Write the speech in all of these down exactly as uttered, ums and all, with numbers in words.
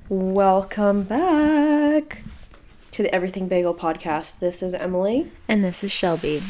Welcome back to the Everything Bagel podcast. This is Emily. And this is Shelby.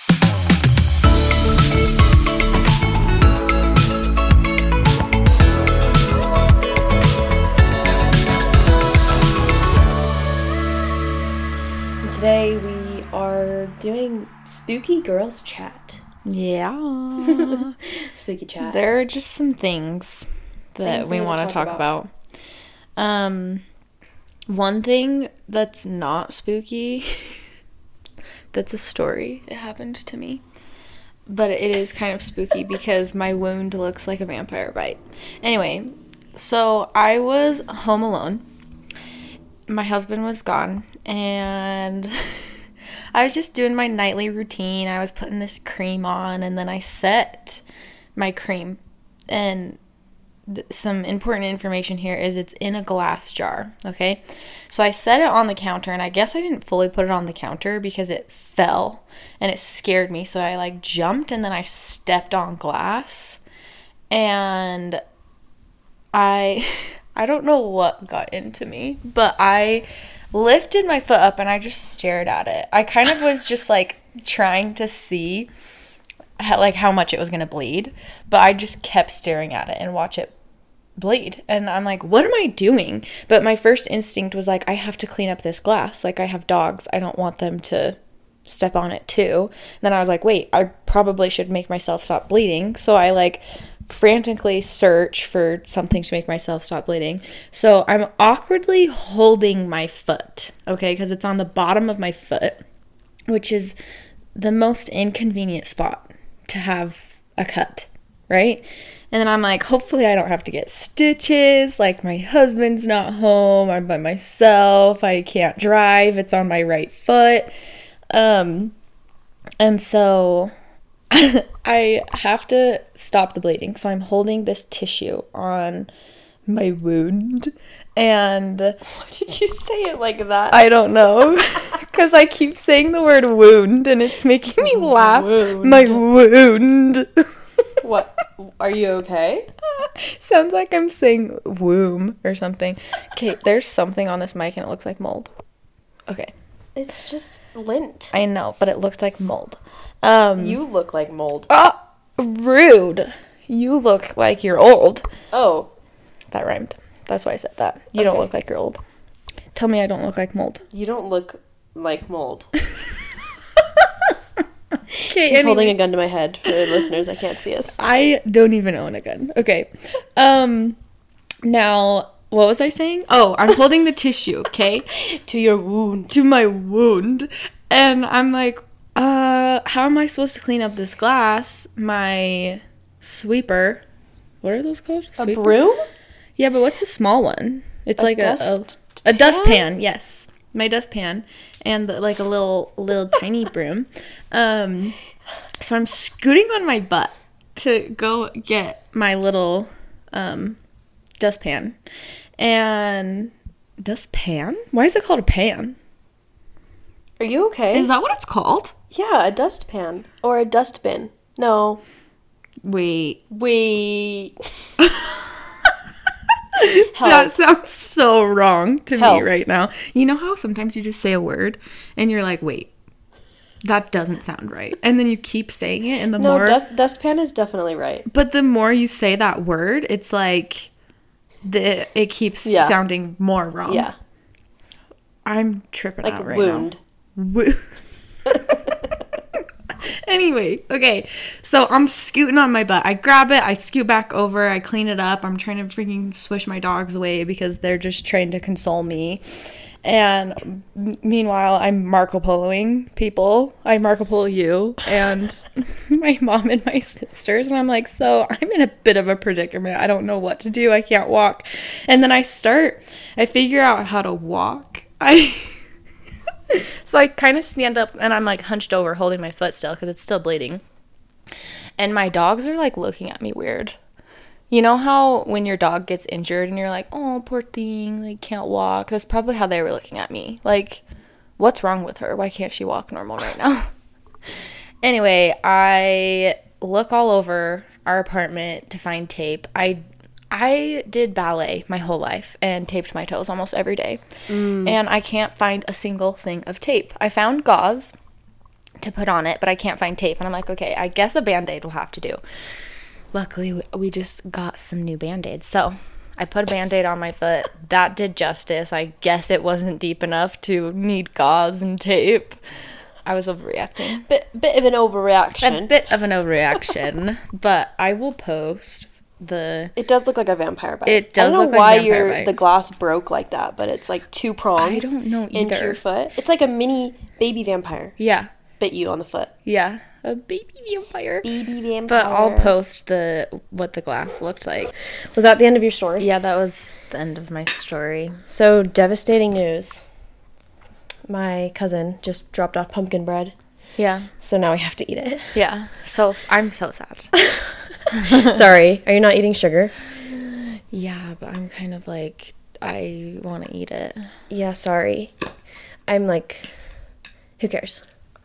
And today we are doing Spooky Girls Chat. Yeah. Spooky chat. There are just some things that Things we we want wanna to talk talk about. about. Um, one thing that's not spooky, that's a story. It happened to me. But it is kind of spooky because my wound looks like a vampire bite. Anyway, so I was home alone. My husband was gone, and I was just doing my nightly routine. I was putting this cream on, and then I set my cream. And th- some important information here is it's in a glass jar, okay? So I set it on the counter, and I guess I didn't fully put it on the counter because it fell, and it scared me. So I, like, jumped, and then I stepped on glass, and I... I don't know what got into me, but I lifted my foot up and I just stared at it. I kind of was just like trying to see how, like how much it was going to bleed, but I just kept staring at it and watch it bleed. And I'm like, what am I doing? But my first instinct was like, I have to clean up this glass. Like, I have dogs. I don't want them to step on it too. And then I was like, wait, I probably should make myself stop bleeding. So I like frantically search for something to make myself stop bleeding. So I'm awkwardly holding my foot, okay, because it's on the bottom of my foot, which is the most inconvenient spot to have a cut, right? And then I'm like, hopefully I don't have to get stitches. Like, my husband's not home. I'm by myself. I can't drive. It's on my right foot. Um, and so I have to stop the bleeding, so I'm holding this tissue on my wound, and Why did you say it like that? I don't know, because I keep saying the word wound, and it's making me laugh. Wound. My wound. What? Are you okay? Sounds like I'm saying womb or something. Okay, there's something on this mic, and it looks like mold. Okay. It's just lint. I know, but it looks like mold. Um, You look like mold. Oh, rude. You look like you're old. Oh. That rhymed. That's why I said that. You don't Okay. look like you're old. Tell me I don't look like mold. You don't look like mold. Okay, She's anyway. holding a gun to my head for listeners that can't see us. I don't even own a gun. Okay. Um, now, what was I saying? Oh, I'm holding the tissue, okay? To your wound. To my wound. And I'm like, uh, how am I supposed to clean up this glass? My sweeper. What are those called? A Sweeper? broom? Yeah, but what's the small one? It's A like dust a, a, a dustpan, pan? yes. My dustpan. And the, like a little little tiny broom. Um, so I'm scooting on my butt to go get my little um, dustpan. And dustpan? Why is it called a pan? Are you okay? Is that what it's called? Yeah, a dustpan. Or a dustbin. No. Wait. Wait. That sounds so wrong to Help. me right now. You know how sometimes you just say a word and you're like, wait, that doesn't sound right. And then you keep saying it and the No, more... dust dustpan is definitely right. But the more you say that word, it's like the it keeps Yeah. sounding more wrong. Yeah. I'm tripping Like out right wound. now. Wo- Anyway, okay, so I'm scooting on my butt. I grab it, I scoot back over, I clean it up. I'm trying to freaking swish my dogs away because they're just trying to console me. And m- meanwhile, I'm Marco Poloing people. I Marco Polo you and my mom and my sisters. And I'm like, so I'm in a bit of a predicament. I don't know what to do. I can't walk. And then I start, I figure out how to walk. I... So I kind of stand up and I'm like hunched over holding my foot still because it's still bleeding. And my dogs are like looking at me weird. You know how when your dog gets injured and you're like, oh, poor thing, like can't walk? That's probably how they were looking at me. Like, what's wrong with her? Why can't she walk normal right now? Anyway, I look all over our apartment to find tape. I I did ballet my whole life and taped my toes almost every day. Mm. And I can't find a single thing of tape. I found gauze to put on it, but I can't find tape. And I'm like, okay, I guess a Band-Aid will have to do. Luckily, we just got some new Band-Aids. So I put a Band-Aid on my foot. That did justice. I guess it wasn't deep enough to need gauze and tape. I was overreacting. Bit, bit of an overreaction. A bit of an overreaction. But I will post the... It does look like a vampire bite. It does look like I don't a vampire know why bite. the glass broke like that, but it's like two prongs I don't know either. into your foot. It's like a mini baby vampire. Yeah. Bit you on the foot. Yeah. A baby vampire. Baby vampire. But I'll post the what the glass looked like. Was that the end of your story? Yeah, that was the end of my story. So, devastating news. My cousin just dropped off pumpkin bread. Yeah. So now we have to eat it. Yeah. So, I'm so sad. Sorry. Are you not eating sugar? Yeah, but I'm kind of like, I want to eat it. Yeah, sorry. I'm like, who cares?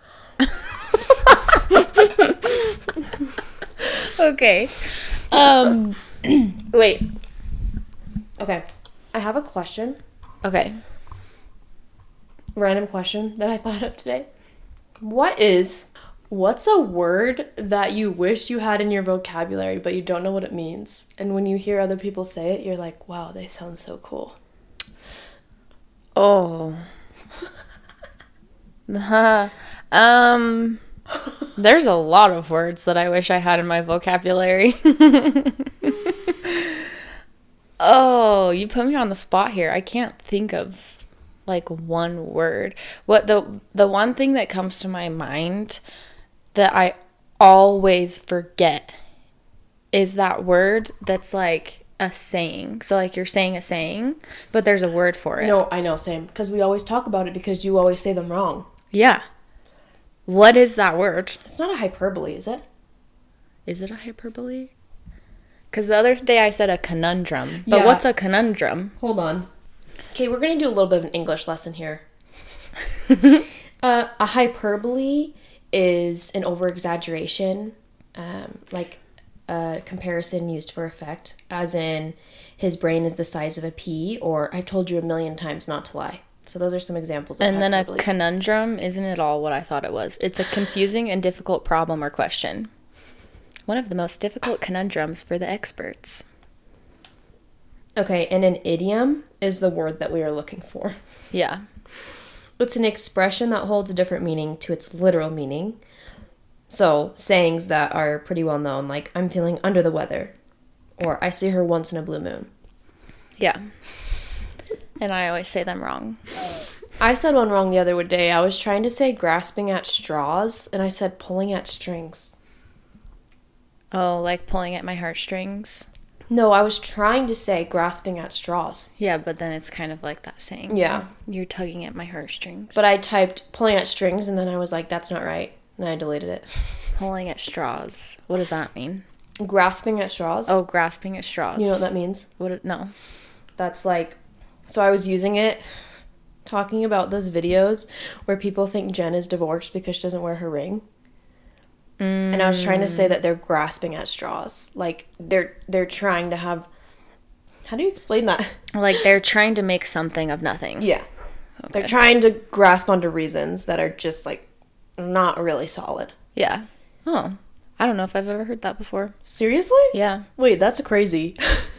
Okay. Um. Wait. Okay. I have a question. Okay. Random question that I thought of today. What is, what's a word that you wish you had in your vocabulary, but you don't know what it means? And when you hear other people say it, you're like, wow, they sound so cool. Oh. um. There's a lot of words that I wish I had in my vocabulary. Oh, you put me on the spot here. I can't think of like one word. What the the one thing that comes to my mind that I always forget is that word that's like a saying. So like you're saying a saying, but there's a word for it. No, I know, same. Because we always talk about it because you always say them wrong. Yeah. What is that word? It's not a hyperbole, is it? Is it a hyperbole? Because the other day I said a conundrum. But Yeah. what's a conundrum? Hold on. Okay, we're going to do a little bit of an English lesson here. uh, a hyperbole is an over-exaggeration, um, like a comparison used for effect, as in his brain is the size of a pea, or I've told you a million times not to lie. So those are some examples of And then a hyperboles. conundrum isn't at all what I thought it was. It's a confusing and difficult problem or question. One of the most difficult conundrums for the experts. Okay, and an idiom is the word that we are looking for. Yeah. It's an expression that holds a different meaning to its literal meaning. So, sayings that are pretty well known, like, I'm feeling under the weather, or I see her once in a blue moon. Yeah. And I always say them wrong. I said one wrong the other day. I was trying to say grasping at straws, and I said pulling at strings. Oh, like pulling at my heartstrings? No, I was trying to say grasping at straws. Yeah, but then it's kind of like that saying. Yeah. You're tugging at my heartstrings. But I typed pulling at strings, and then I was like, that's not right. And I deleted it. Pulling at straws. What does that mean? Grasping at straws. Oh, grasping at straws. You know what that means? What? Is, no. That's like, so I was using it, talking about those videos where people think Jen is divorced because she doesn't wear her ring. Mm. And I was trying to say that they're grasping at straws. Like, they're they're trying to have, how do you explain that? Like they're trying to make something of nothing. Yeah. Okay. They're trying to grasp onto reasons that are just, like, not really solid. Yeah. Oh. I don't know if I've ever heard that before. Seriously? Yeah. Wait, that's crazy.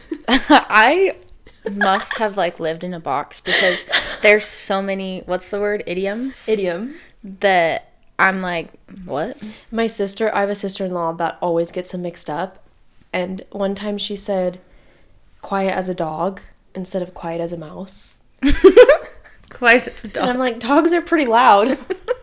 I must have, like, lived in a box because there's so many, what's the word? Idioms? Idiom. That I'm like, what? My sister, I have a sister-in-law that always gets them mixed up. And one time she said, quiet as a dog instead of quiet as a mouse. Quiet as a dog. And I'm like, dogs are pretty loud.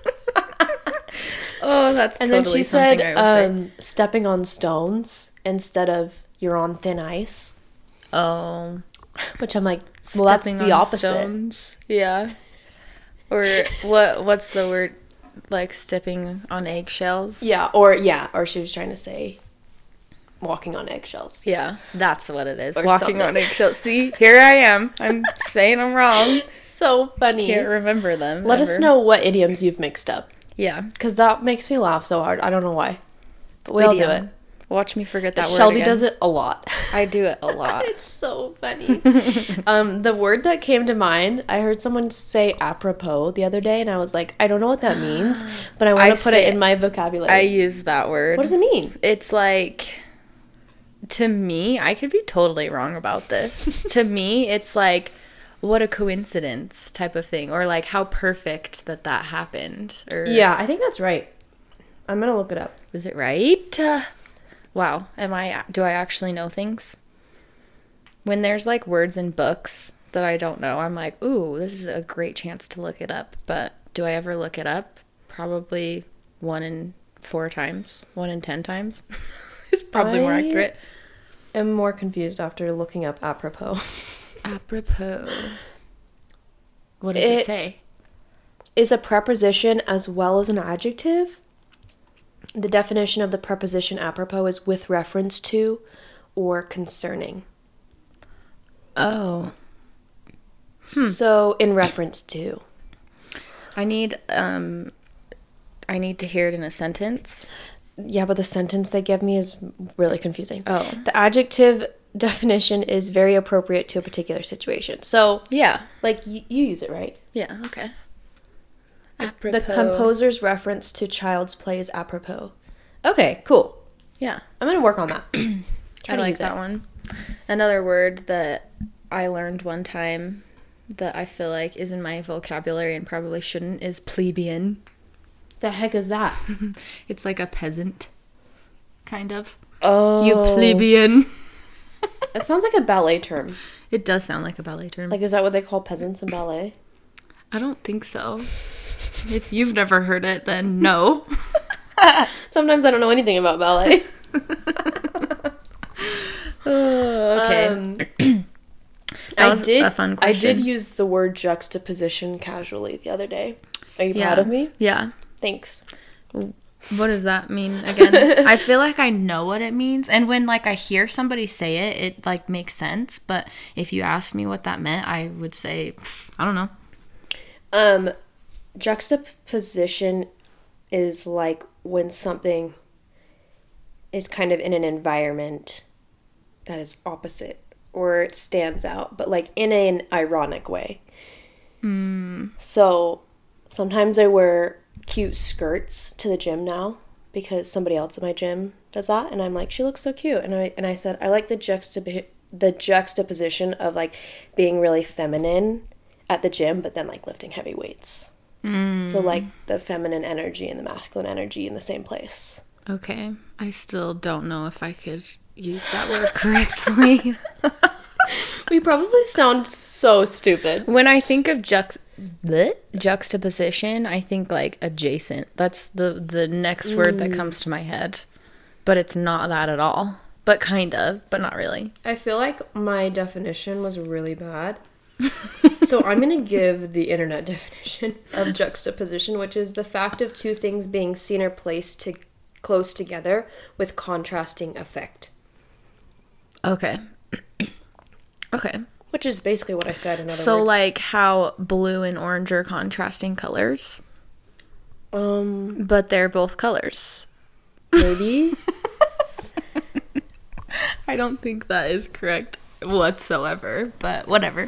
Oh, that's and totally then she something said, I would um, stepping on stones instead of you're on thin ice. say. Oh. Which I'm like, well, that's Stepping the on opposite. Stones. Yeah. Or what? What's the word? Like stepping on eggshells? Yeah, or yeah, or she was trying to say walking on eggshells. Yeah, that's what it is. Or Walking something. on eggshells. See, here I am. I'm saying I'm wrong. So funny. Can't remember them. Let us ever. know what idioms you've mixed up. Yeah. Because that makes me laugh so hard. I don't know why. But we all do it. Idiom. Watch me forget that word Shelby again. does it a lot. I do it a lot. It's so funny. um, the word that came to mind, I heard someone say apropos the other day, and I was like, I don't know what that means, but I want to put it in my vocabulary. I use that word. What does it mean? It's like, to me, I could be totally wrong about this. To me, it's like, what a coincidence type of thing, or like how perfect that that happened. Or Yeah, I think that's right. I'm gonna look it up. Is it right? Uh, wow. Am I, do I actually know things? When there's like words in books that I don't know, I'm like, ooh, this is a great chance to look it up. But do I ever look it up? Probably one in four times, one in ten times. It's probably I more accurate. I'm more confused after looking up apropos. Apropos. What does It it say? is a preposition as well as an adjective. The definition of the preposition apropos is with reference to or concerning. Oh. So, in reference to. I need um I need to hear it in a sentence. Yeah, but the sentence they give me is really confusing. Oh. The adjective definition is very appropriate to a particular situation. So, Yeah. like, y- you use it, right? Yeah, okay. The Apropos. composer's reference to Child's Play is apropos. Okay, cool. Yeah. I'm going to work on that. I Try to like use that it. one. Another word that I learned one time that I feel like is in my vocabulary and probably shouldn't is plebeian. The heck is that? It's like a peasant, kind of. Oh. You plebeian. It sounds like a ballet term. It does sound like a ballet term. Like, is that what they call peasants in ballet? I don't think so. If you've never heard it, then no. Sometimes I don't know anything about ballet. Oh, okay. Um, That I was did, a fun I question. did use the word juxtaposition casually the other day. Are you Yeah. proud of me? Yeah. Thanks. What does that mean again? I feel like I know what it means, and when like I hear somebody say it, it like makes sense. But if you asked me what that meant, I would say pff, I don't know. Um, juxtaposition is like when something is kind of in an environment that is opposite or it stands out, but like in an ironic way. Mm. So sometimes I wear cute skirts to the gym now because somebody else at my gym does that, and I'm like, she looks so cute, and I and I said I like the juxtap the juxtaposition of like being really feminine at the gym, but then like lifting heavy weights. Mm. So like the feminine energy and the masculine energy in the same place. Okay, I still don't know if I could use that word correctly. We probably sound so stupid. When I think of jux bleh, juxtaposition, I think like adjacent. That's the the next word that comes to my head. But it's not that at all. But kind of, but not really. I feel like my definition was really bad. So I'm going to give the internet definition of juxtaposition, which is the fact of two things being seen or placed to close together with contrasting effect. Okay. Okay. Which is basically what I said in other So words. like how blue and orange are contrasting colors, Um, but they're both colors. maybe? I don't think that is correct whatsoever, but whatever.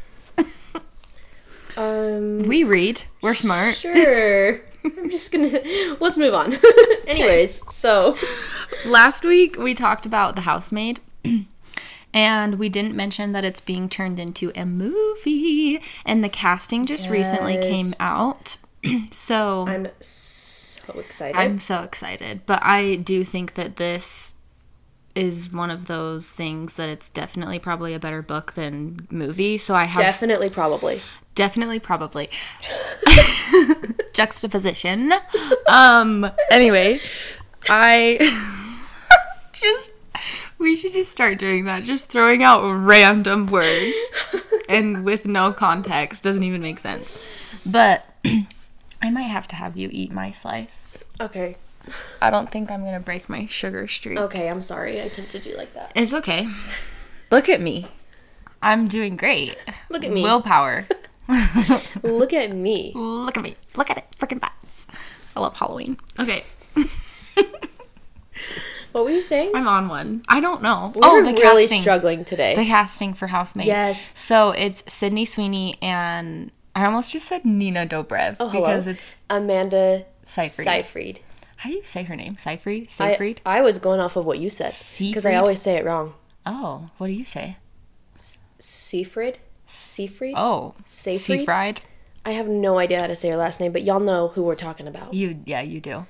um, We read. We're smart. Sure. I'm just gonna... Let's move on. Anyways, so... Last week we talked about The Housemaid. And we didn't mention that it's being turned into a movie. And the casting just Yes. recently came out. So I'm so excited. I'm so excited. But I do think that this is one of those things that it's definitely probably a better book than movie. So I have Definitely, probably. definitely probably juxtaposition. Um anyway, I just we should just start doing that. Just throwing out random words and with no context doesn't even make sense. But I might have to have you eat my slice. Okay. I don't think I'm gonna break my sugar streak. Okay, I'm sorry. I tend to do like that. It's okay. Look at me. I'm doing great. Look at me. Willpower. Look at me. Look at me. Look at it. Freaking bats. I love Halloween. Okay. What were you saying? I'm on one. I don't know. We're oh, the really casting. struggling today. The casting for Housemaid. Yes. So it's Sydney Sweeney and I almost just said Nina Dobrev oh, hello. because it's Amanda Seyfried. Seyfried. How do you say her name? Seyfried? Seyfried? I, I was going off of what you said because I always say it wrong. Oh, what do you say? Seyfried? Seyfried? Oh, Seyfried? Seyfried? I have no idea how to say her last name, but y'all know who we're talking about. You, yeah, you do.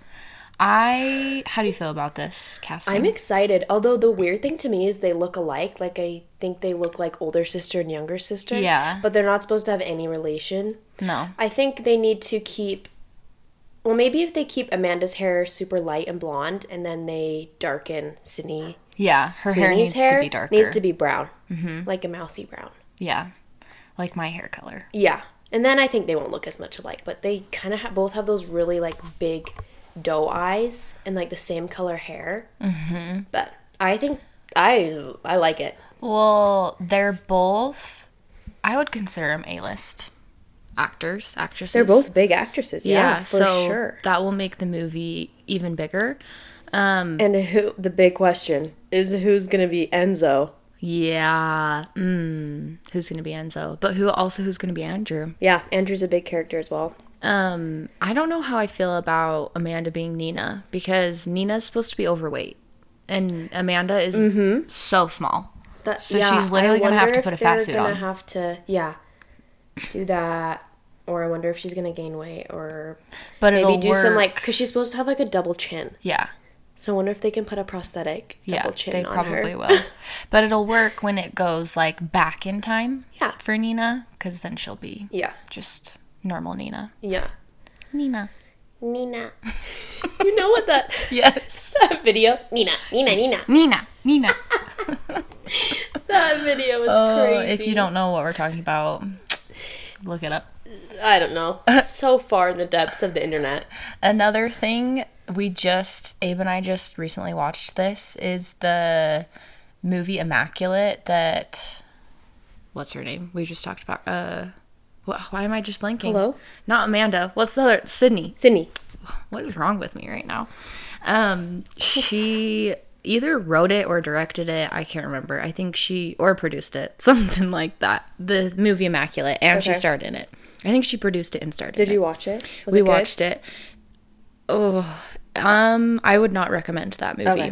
I, how do you feel about this casting? I'm excited. Although the weird thing to me is they look alike. Like, I think they look like older sister and younger sister. Yeah. But they're not supposed to have any relation. No. I think they need to keep, well, maybe if they keep Amanda's hair super light and blonde, and then they darken Sydney. Yeah, her hair needs hair to be darker. needs to be brown. Mm-hmm. Like a mousy brown. Yeah, like my hair color. Yeah. And then I think they won't look as much alike, but they kind of ha- both have those really, like, big doe eyes and, like, the same color hair. Mm-hmm. But I think I I like it. Well, they're both, I would consider them A-list actors, actresses. They're both big actresses, yeah, yeah for so sure. That will make the movie even bigger. Um, and who the big question is who's going to be Enzo? Yeah. Mm, who's going to be Enzo? But who also who's going to be Andrew? Yeah, Andrew's a big character as well. Um, I don't know how I feel about Amanda being Nina because Nina's supposed to be overweight and Amanda is mm-hmm. so small. That, so yeah, she's literally going to have to put a fat suit on. They're going to have to, yeah, do that. Or I wonder if she's going to gain weight or but maybe do work. some, like, because she's supposed to have, like, a double chin. Yeah. So I wonder if they can put a prosthetic double yeah, chin they on probably her. will. But it'll work when it goes, like, back in time yeah. for Nina, because then she'll be yeah. just normal Nina. Yeah. Nina. Nina. You know what that... Yes. That video? Nina. Nina, Nina. Nina. Nina. That video was oh, crazy. If you don't know what we're talking about, look it up. I don't know. So far in the depths of the internet. Another thing... We just, Abe and I just recently watched this, is the movie Immaculate that, what's her name? We just talked about, uh, what, why am I just blanking? Hello? Not Amanda. What's the other? Sydney. Sydney. What is wrong with me right now? Um, she either wrote it or directed it. I can't remember. I think she, or produced it. Something like that. The movie Immaculate. And okay. She starred in it. I think she produced it and starred Did in it. Did you watch it? Was we it good? watched it. Oh, um, I would not recommend that movie, okay.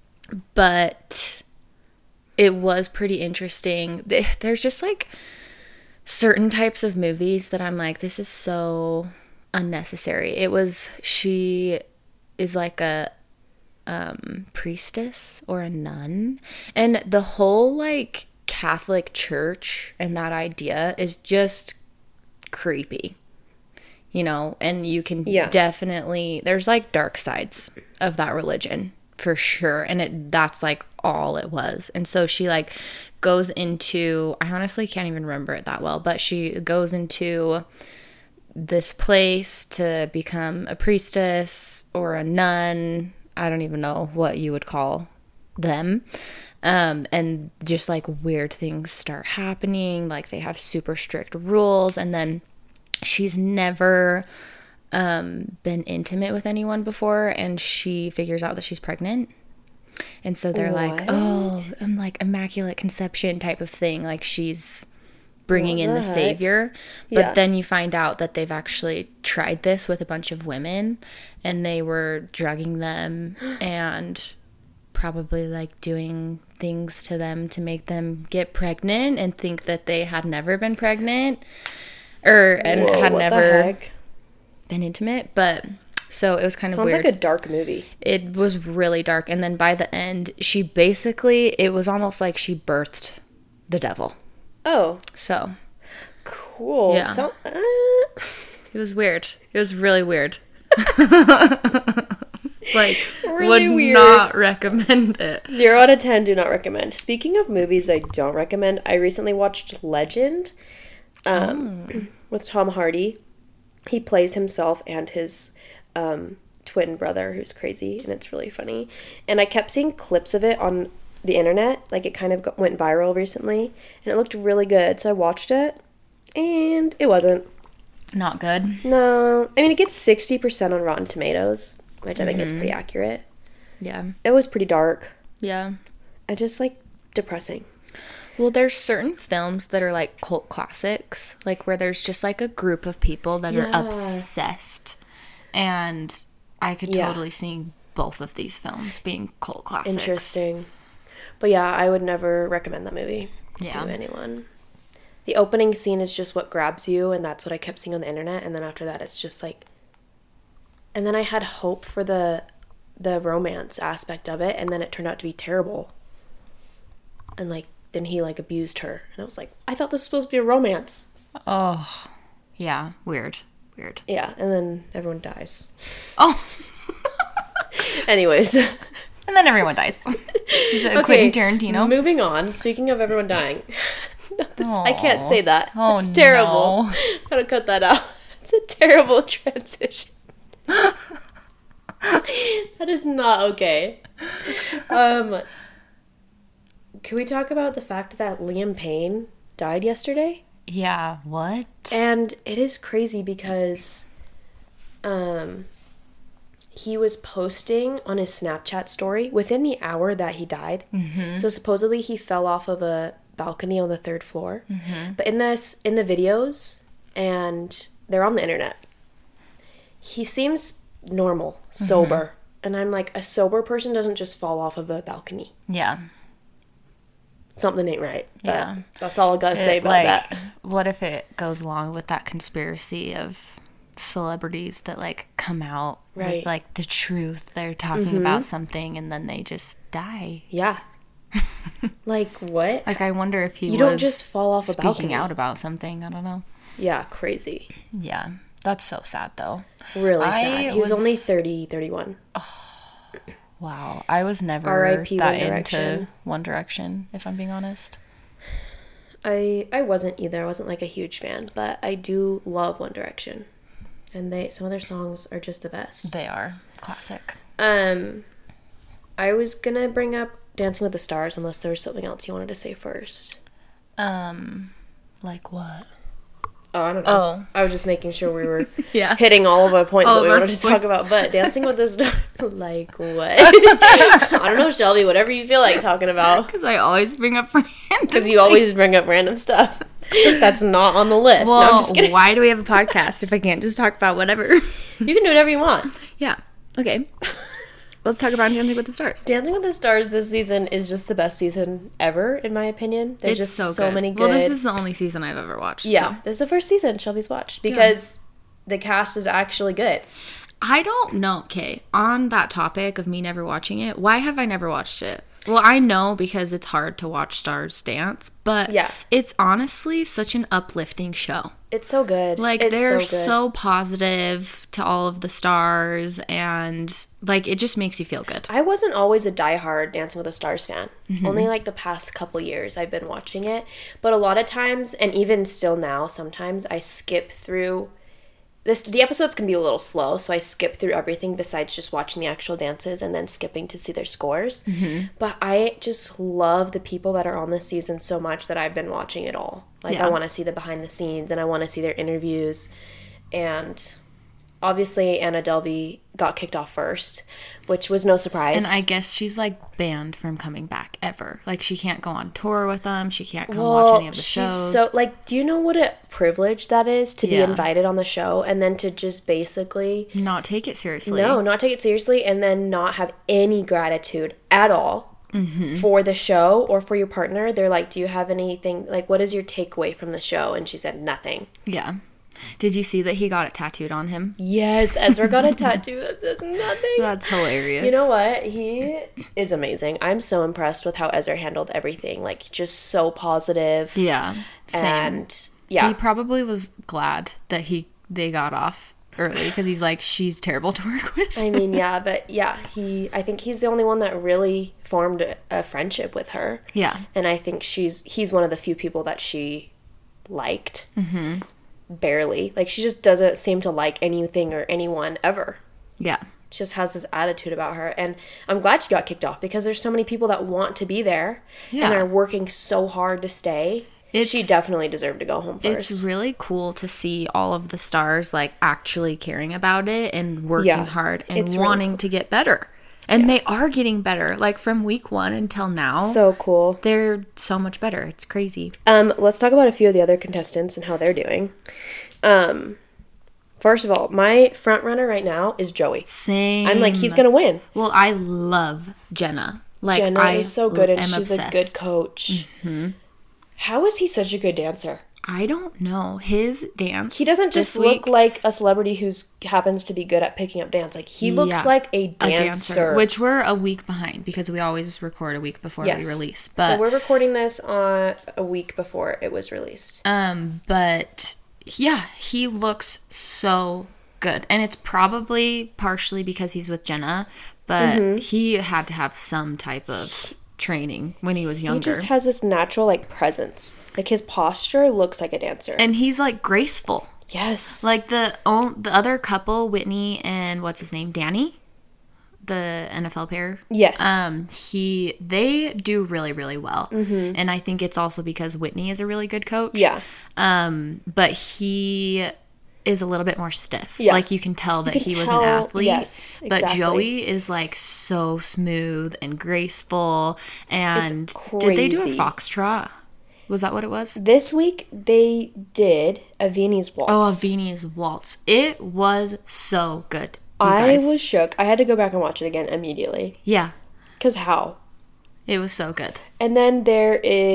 But it was pretty interesting. There's just like certain types of movies that I'm like, this is so unnecessary. It was, she is like a um, priestess or a nun, and the whole like Catholic Church and that idea is just creepy. You know, and you can yeah. definitely, there's like dark sides of that religion for sure. And it that's like all it was. And so she like goes into, I honestly can't even remember it that well, but she goes into this place to become a priestess or a nun. I don't even know what you would call them. Um, and just like weird things start happening. Like they have super strict rules, and then she's never um, been intimate with anyone before, and she figures out that she's pregnant. And so they're what? like, oh, I'm like immaculate conception type of thing. Like she's bringing what in the, the savior. But yeah. Then you find out that they've actually tried this with a bunch of women, and they were drugging them and probably like doing things to them to make them get pregnant and think that they had never been pregnant. Or and Whoa, had never been intimate, but so it was kind Sounds of weird. Sounds like a dark movie. It was really dark, and then by the end, she basically it was almost like she birthed the devil. Oh, so cool. Yeah, so, uh... it was weird. It was really weird. Like, really would weird. Not recommend it. Zero out of ten. Do not recommend. Speaking of movies, I don't recommend. I recently watched Legend. Um, oh. With Tom Hardy. He plays himself and his um, twin brother who's crazy, and it's really funny. And I kept seeing clips of it on the internet, like it kind of got, went viral recently, and it looked really good, so I watched it, and it wasn't. Not good? No. I mean, it gets sixty percent on Rotten Tomatoes, which I think mm-hmm. is pretty accurate. Yeah. It was pretty dark. Yeah. And just, like, depressing. Well, there's certain films that are, like, cult classics. Like, where there's just, like, a group of people that Yeah. are obsessed. And I could Yeah. totally see both of these films being cult classics. Interesting. But yeah, I would never recommend that movie to Yeah. anyone. The opening scene is just what grabs you, and that's what I kept seeing on the internet. And then after that, it's just like... And then I had hope for the the romance aspect of it, and then it turned out to be terrible. And, like, then he, like, abused her. And I was like, I thought this was supposed to be a romance. Oh. Yeah. Weird. Weird. Yeah, and then everyone dies. Oh. Anyways. And then everyone dies. Is it Okay, Quentin Tarantino? Moving on. Speaking of everyone dying. This, I can't say that. Oh, It's terrible. no. I'm gonna cut that out. It's a terrible transition. That is not okay. Um, can we talk about the fact that Liam Payne died yesterday? Yeah, what? And it is crazy because um, he was posting on his Snapchat story within the hour that he died. Mm-hmm. So supposedly he fell off of a balcony on the third floor. Mm-hmm. But in this, in the videos, and they're on the internet, he seems normal, sober. Mm-hmm. And I'm like, a sober person doesn't just fall off of a balcony. Yeah. Something ain't right. But Yeah. that's all I gotta say It, about like, that. What if it goes along with that conspiracy of celebrities that, like, come out Right. with, like, the truth? They're talking Mm-hmm. about something and then they just die. Yeah. Like, what? Like, I wonder if he You was don't just fall off a speaking balcony. out about something. I don't know. Yeah, crazy. Yeah. That's so sad, though. Really I sad. He was, was- only thirty, thirty-one. Wow. I was never R I P that One Direction. into One Direction, if I'm being honest. I I wasn't either. I wasn't like a huge fan, but I do love One Direction. And they some of their songs are just the best. They are. Classic. Um I was going to bring up Dancing with the Stars unless there was something else you wanted to say first. Um, like what? Oh, I don't know. Oh. I was just making sure we were Yeah. hitting all of our points All that we of our wanted to talk about. But Dancing with the Stars, like what? I don't know, Shelby. Whatever you feel like talking about, Because I always bring up random because you always bring up random stuff that's not on the list. No, I'm Well, just kidding. why do we have a podcast if I can't just talk about whatever? You can do whatever you want. Yeah. Okay. Let's talk about Dancing with the Stars. Dancing with the Stars this season is just the best season ever, in my opinion. There's just so, good. many good. Well, this is the only season I've ever watched. yeah, so. this is the first season Shelby's watched because the cast is actually good. I don't know. Okay. On that topic of me never watching it, why have I never watched it? Well, I know because it's hard to watch stars dance, but Yeah. it's honestly such an uplifting show. It's so good. Like, it's they're so, good. so positive to all of the stars, and, like, it just makes you feel good. I wasn't always a diehard Dancing with the Stars fan. Mm-hmm. Only like the past couple years I've been watching it. But a lot of times, and even still now, sometimes I skip through this. The episodes can be a little slow, so I skip through everything besides just watching the actual dances and then skipping to see their scores. Mm-hmm. But I just love the people that are on this season so much that I've been watching it all. Like, Yeah. I want to see the behind the scenes, and I want to see their interviews. And obviously, Anna Delvey got kicked off first, which was no surprise. And I guess she's, like, banned from coming back ever. Like, she can't go on tour with them. She can't come Well, watch any of the she's shows. so like, do you know what a privilege that is to Yeah. be invited on the show and then to just basically Not take it seriously. no, not take it seriously, and then not have any gratitude at all Mm-hmm. for the show or for your partner? They're like, do you have anything, like, what is your takeaway from the show? And she said nothing. Yeah. Did you see that he got it tattooed on him? Yes, Ezra got a tattoo that says nothing. That's hilarious. You know what? He is amazing. I'm so impressed with how Ezra handled everything. Like, just so positive. Yeah. Same. And yeah. He probably was glad that he they got off early because he's like, she's terrible to work with. I mean, yeah, but yeah, he, I think he's the only one that really formed a, a friendship with her. Yeah. And I think she's, he's one of the few people that she liked. Mm-hmm. Barely. Like, she just doesn't seem to like anything or anyone ever. Yeah. She just has this attitude about her. And I'm glad she got kicked off because there's so many people that want to be there. Yeah. And they're working so hard to stay. It's- she definitely deserved to go home first. It's really cool to see all of the stars like actually caring about it and working Yeah. hard and It's really wanting cool. to get better. And yeah. they are getting better. Like, from week one until now. So cool. They're so much better. It's crazy. Um, let's talk about a few of the other contestants and how they're doing. Um, first of all, my front runner right now is Joey. Same. I'm like, he's going to win. Well, I love Jenna. Like, Jenna I is so good, and she's obsessed. a good coach. Mm-hmm. How is he such a good dancer? I don't know. His dance. He doesn't just look week, like a celebrity who happens to be good at picking up dance. Like, he looks yeah, like a dancer. a dancer. Which we're a week behind because we always record a week before yes. we release. But, so we're recording this on a week before it was released. Um, but yeah, he looks so good. And it's probably partially because he's with Jenna, but mm-hmm. he had to have some type of training when he was younger. He just has this natural, like, presence. Like, his posture looks like a dancer. And he's, like, graceful. Yes. Like, the the other couple, Whitney and what's his name? Danny? The N F L pair? Yes. Um, he, they do really, really well. Mm-hmm. And I think it's also because Whitney is a really good coach. Yeah. Um, but he is a little bit more stiff. Yeah. Like, you can tell that he tell, was an athlete. Yes, exactly. But Joey is, like, so smooth and graceful. And did they do a foxtrot? Was that what it was? This week, they did a Viennese waltz. Oh, a Viennese waltz. It was so good. I guys. was shook. I had to go back and watch it again immediately. Yeah. Because how? It was so good. And then there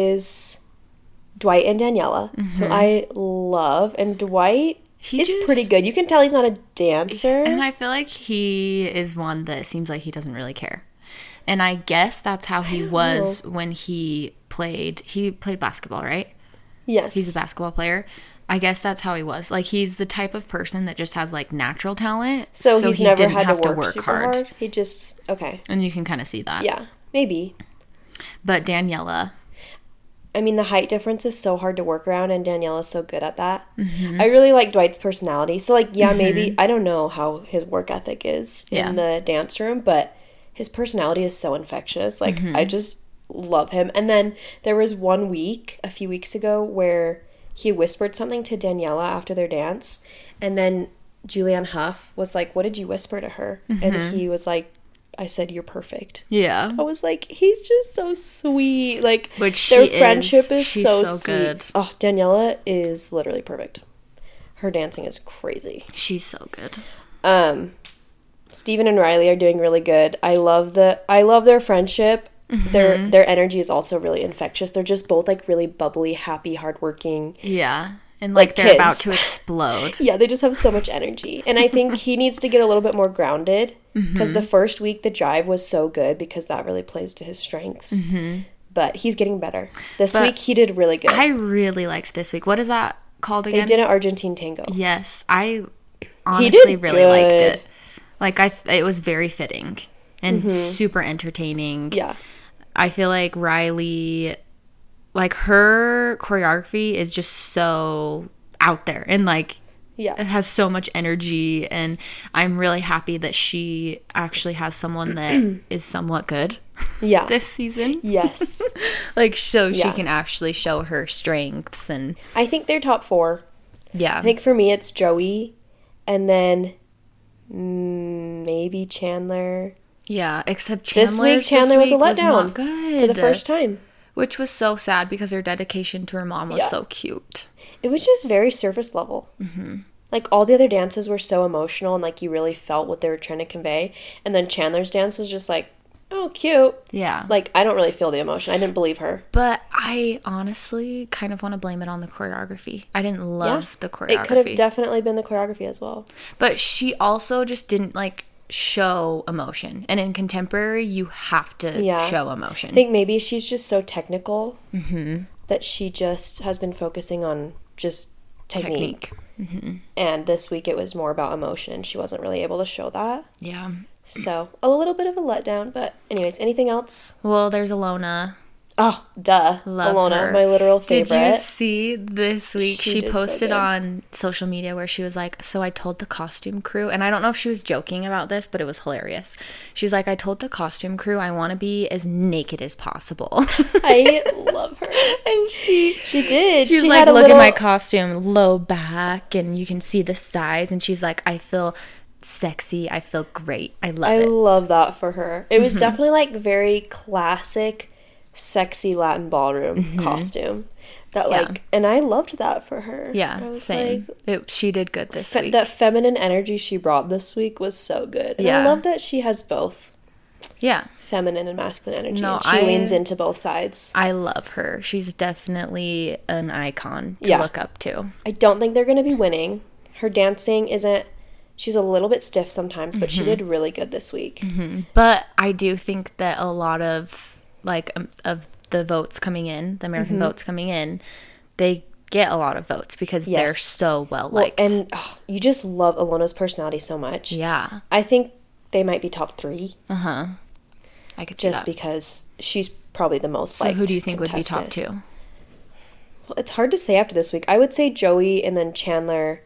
is Dwight and Daniela, mm-hmm. who I love. And Dwight he is just, pretty good. You can tell he's not a dancer. And I feel like he is one that seems like he doesn't really care. And I guess that's how he was know. when he played. He played basketball, right? Yes. He's a basketball player. I guess that's how he was. Like, he's the type of person that just has, like, natural talent. So, so he's he never didn't had have to work, to work super hard. hard. He just, okay. And you can kind of see that. Yeah, maybe. But Daniela. I mean, the height difference is so hard to work around, and Daniela's so good at that. Mm-hmm. I really like Dwight's personality. So, like, yeah, mm-hmm. maybe, I don't know how his work ethic is yeah. in the dance room, but his personality is so infectious. Like, mm-hmm. I just love him. And then there was one week, a few weeks ago, where he whispered something to Daniela after their dance, and then Julianne Hough was like, what did you whisper to her? Mm-hmm. And he was like, I said, you're perfect. Yeah. I was like, he's just so sweet. Like, Which their she friendship is, is She's so, so sweet. Good. Oh, Daniela is literally perfect. Her dancing is crazy. She's so good. Um, Steven and Riley are doing really good. I love the I love their friendship. Mm-hmm. Their their energy is also really infectious. They're just both, like, really bubbly, happy, hardworking. Yeah. And, like, like they're kids. About to explode. Yeah, they just have so much energy. And I think he needs to get a little bit more grounded. Because mm-hmm. the first week, the jive was so good because that really plays to his strengths. Mm-hmm. But he's getting better. This but week, he did really good. I really liked this week. What is that called again? They did an Argentine tango. Yes. I honestly really good. liked it. Like, I, it was very fitting and mm-hmm. super entertaining. Yeah. I feel like Riley, like, her choreography is just so out there and, like, yeah, it has so much energy, and I'm really happy that she actually has someone that is somewhat good. Yeah. This season. Yes. Like, so yeah. she can actually show her strengths. And I think they're top four. Yeah. I think for me it's Joey, and then mm, maybe Chandler. Yeah, except Chandler. This week Chandler this week was a letdown. Was not good. For the first time. Which was so sad because her dedication to her mom was yeah. so cute. It was just very surface level. Mm-hmm. Like, all the other dances were so emotional and, like, you really felt what they were trying to convey. And then Chandler's dance was just like, oh, cute. Yeah. Like, I don't really feel the emotion. I didn't believe her. But I honestly kind of want to blame it on the choreography. I didn't love yeah, the choreography. It could have definitely been the choreography as well. But she also just didn't, like, show emotion. And in contemporary, you have to yeah. show emotion. I think maybe she's just so technical mm-hmm. that she just has been focusing on just technique. Technique. Mm-hmm. And this week it was more about emotion. She wasn't really able to show that. Yeah. So, a little bit of a letdown. But anyways, anything else? Well, there's Alona. Oh, duh. Love Alona, her. my literal favorite. Did you see this week? She, She, posted so on social media where she was like, so I told the costume crew, and I don't know if she was joking about this, but it was hilarious. She's like, I told the costume crew I want to be as naked as possible. I love her. And she she did. She's she like, had a look little... at my costume, low back, and you can see the sides. And she's like, I feel sexy. I feel great. I love I it. love that for her. It was definitely like very classic, sexy Latin ballroom mm-hmm. costume. That yeah. like, and I loved that for her. Yeah, same. Like, it, she did good this fe- week. That feminine energy she brought this week was so good. And yeah. I love that she has both. Yeah. Feminine and masculine energy. No, and she I, leans into both sides. I love her. She's definitely an icon to yeah. look up to. I don't think they're going to be winning. Her dancing isn't, she's a little bit stiff sometimes, but mm-hmm. she did really good this week. Mm-hmm. But I do think that a lot of, like, um, of the votes coming in, the American mm-hmm. votes coming in, they get a lot of votes because yes. they're so well liked. Well, and oh, you just love Ilona's personality so much. Yeah. I think they might be top three. Uh-huh. I could see Just that. because she's probably the most so liked. So who do you think contestant. would be top two? Well, it's hard to say after this week. I would say Joey and then Chandler.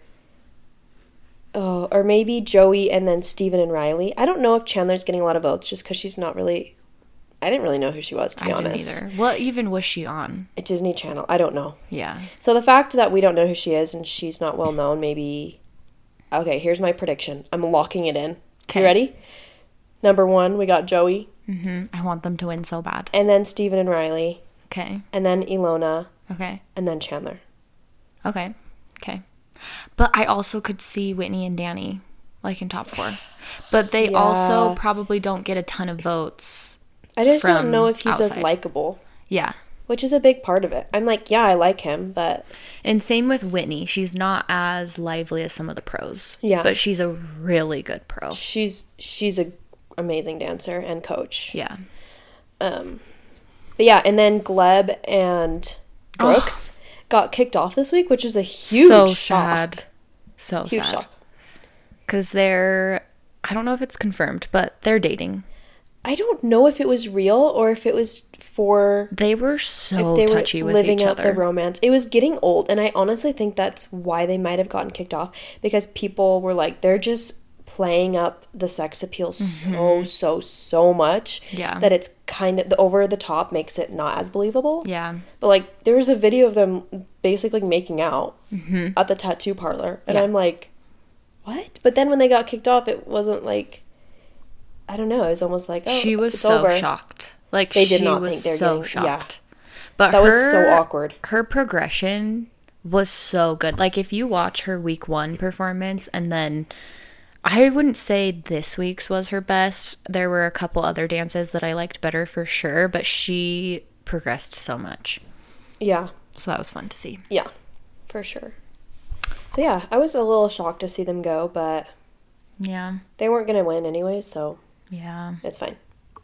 Oh, or maybe Joey and then Steven and Riley. I don't know if Chandler's getting a lot of votes just because she's not really... I didn't really know who she was, to be I honest. I didn't either. What even was she on? A Disney Channel. I don't know. Yeah. So the fact that we don't know who she is and she's not well known, maybe... Okay, here's my prediction. I'm locking it in. Okay. You ready? Number one, we got Joey. Mm-hmm. I want them to win so bad. And then Steven and Riley. Okay. And then Ilona. Okay. And then Chandler. Okay. Okay. But I also could see Whitney and Danny, like, in top four. But they yeah. also probably don't get a ton of votes. I just don't know if he's outside. As likable. Yeah. Which is a big part of it. I'm like, yeah, I like him, but... And same with Whitney. She's not as lively as some of the pros. Yeah. But she's a really good pro. She's she's a amazing dancer and coach. Yeah. Um, but yeah, and then Gleb and Brooks oh. got kicked off this week, which was a huge so shock. Sad. So huge sad. shock. Because they're, I don't know if it's confirmed, but they're dating. I don't know if it was real or if it was for... They were so if they touchy were with living each out other. The romance. It was getting old, and I honestly think that's why they might have gotten kicked off, because people were like, they're just playing up the sex appeal mm-hmm. so, so, so much yeah. that it's kind of... The over the top makes it not as believable. Yeah. But, like, there was a video of them basically making out mm-hmm. at the tattoo parlor, and yeah. I'm like, what? But then when they got kicked off, it wasn't like... I don't know. It was almost like, oh, she was it's so over. shocked. Like they she did not was think they're so getting, shocked. Yeah. But that her, was so awkward. Her progression was so good. Like if you watch her week one performance, and then I wouldn't say this week's was her best. There were a couple other dances that I liked better for sure, but she progressed so much. Yeah. So that was fun to see. Yeah, for sure. So yeah, I was a little shocked to see them go, but yeah, they weren't gonna win anyway, so. Yeah. It's fine.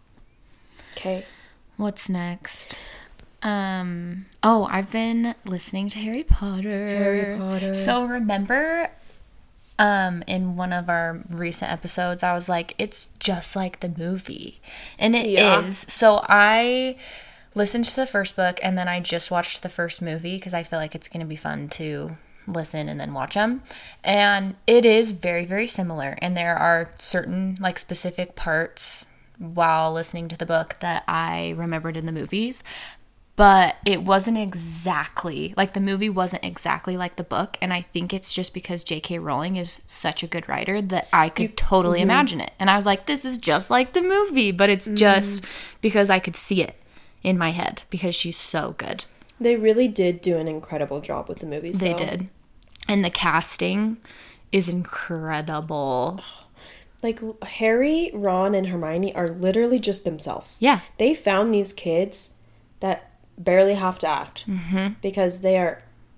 Okay. What's next? Um, oh, I've been listening to Harry Potter. Harry Potter. So remember um, in one of our recent episodes, I was like, it's just like the movie. And it yeah. is. So I listened to the first book, and then I just watched the first movie because I feel like it's going to be fun to listen and then watch them, and it is very, very similar, and there are certain like specific parts while listening to the book that I remembered in the movies, but it wasn't exactly like the movie wasn't exactly like the book, and I think it's just because J K Rowling is such a good writer that I could you, totally mm-hmm. imagine it, and I was like, this is just like the movie, but it's mm-hmm. just because I could see it in my head because she's so good. They really did do an incredible job with the movies. They though. did. And the casting is incredible. Like, Harry, Ron, and Hermione are literally just themselves. Yeah. They found these kids that barely have to act. Mm-hmm. Because they are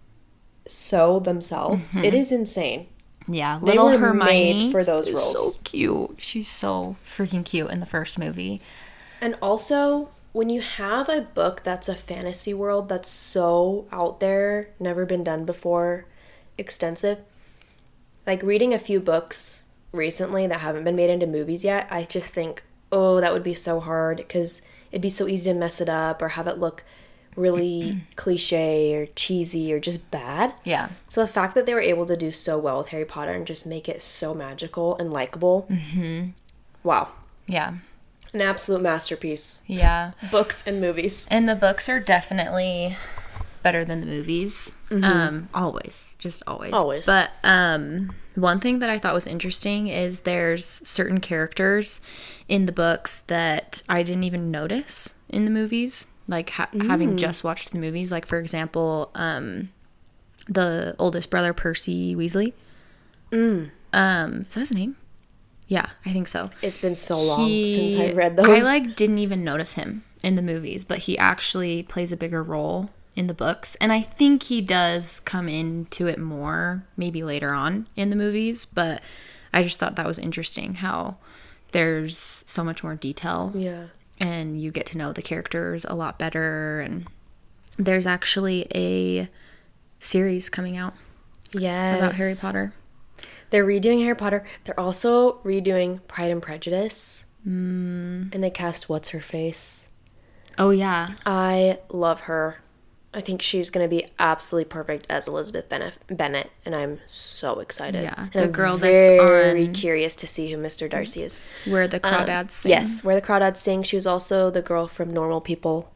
so themselves. Mm-hmm. It is insane. Yeah. Little they were Hermione made for those is roles. so cute. She's so freaking cute in the first movie. And also, when you have a book that's a fantasy world that's so out there, never been done before, extensive, like reading a few books recently that haven't been made into movies yet, I just think, oh, that would be so hard because it'd be so easy to mess it up or have it look really cliche or cheesy or just bad. Yeah. So the fact that they were able to do so well with Harry Potter and just make it so magical and likable, mm-hmm. wow. Yeah. An absolute masterpiece. Yeah. Books and movies. And the books are definitely better than the movies. Mm-hmm. Um, always, just always. Always. But um, one thing that I thought was interesting is there's certain characters in the books that I didn't even notice in the movies. Like ha- mm. having just watched the movies. Like, for example, um, the oldest brother, Percy Weasley. Mm. Um, is that his name? Yeah, I think so. It's been so long he, since I read those. I, like, didn't even notice him in the movies, but he actually plays a bigger role in the books. And I think he does come into it more maybe later on in the movies, but I just thought that was interesting how there's so much more detail. Yeah. And you get to know the characters a lot better. And there's actually a series coming out. Yes. About Harry Potter. They're redoing Harry Potter. They're also redoing Pride and Prejudice. Mm. And they cast What's-Her-Face. Oh, yeah. I love her. I think she's going to be absolutely perfect as Elizabeth Bennet, and I'm so excited. Yeah, and the I'm girl very that's on... very curious to see who Mister Darcy is. Where the Crawdads um, sing. Yes, Where the Crawdads sing. She was also the girl from Normal People.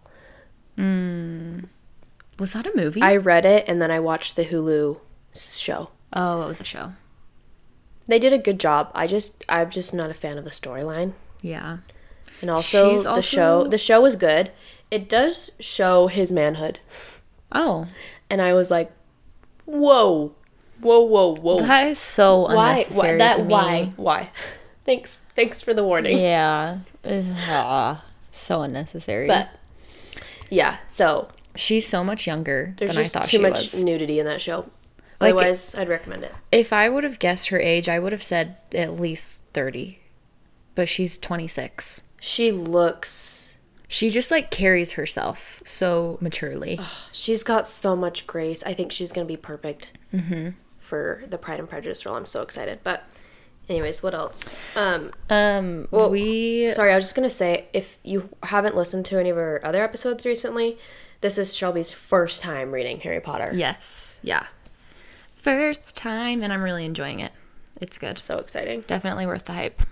Mm. Was that a movie? I read it, and then I watched the Hulu show. Oh, it was a show. They did a good job. I just, I'm just not a fan of the storyline. Yeah. And also, She's the also... show, the show was good. It does show his manhood. Oh. And I was like, whoa, whoa, whoa, whoa. That is so why? unnecessary why? That, to me. Why? Why? Thanks, thanks for the warning. Yeah. Ugh, so unnecessary. But, yeah, so. She's so much younger than I thought she was. There's too much was. nudity in that show. Like, otherwise, I'd recommend it. If I would have guessed her age, I would have said at least thirty. But she's twenty-six. She looks... She just, like, carries herself so maturely. Ugh, she's got so much grace. I think she's going to be perfect mm-hmm. for the Pride and Prejudice role. I'm so excited. But anyways, what else? Um, um, well, we... Sorry, I was just going to say, if you haven't listened to any of our other episodes recently, this is Shelby's first time reading Harry Potter. Yes. Yeah. First time, and I'm really enjoying it. It's good. So exciting. Definitely worth the hype.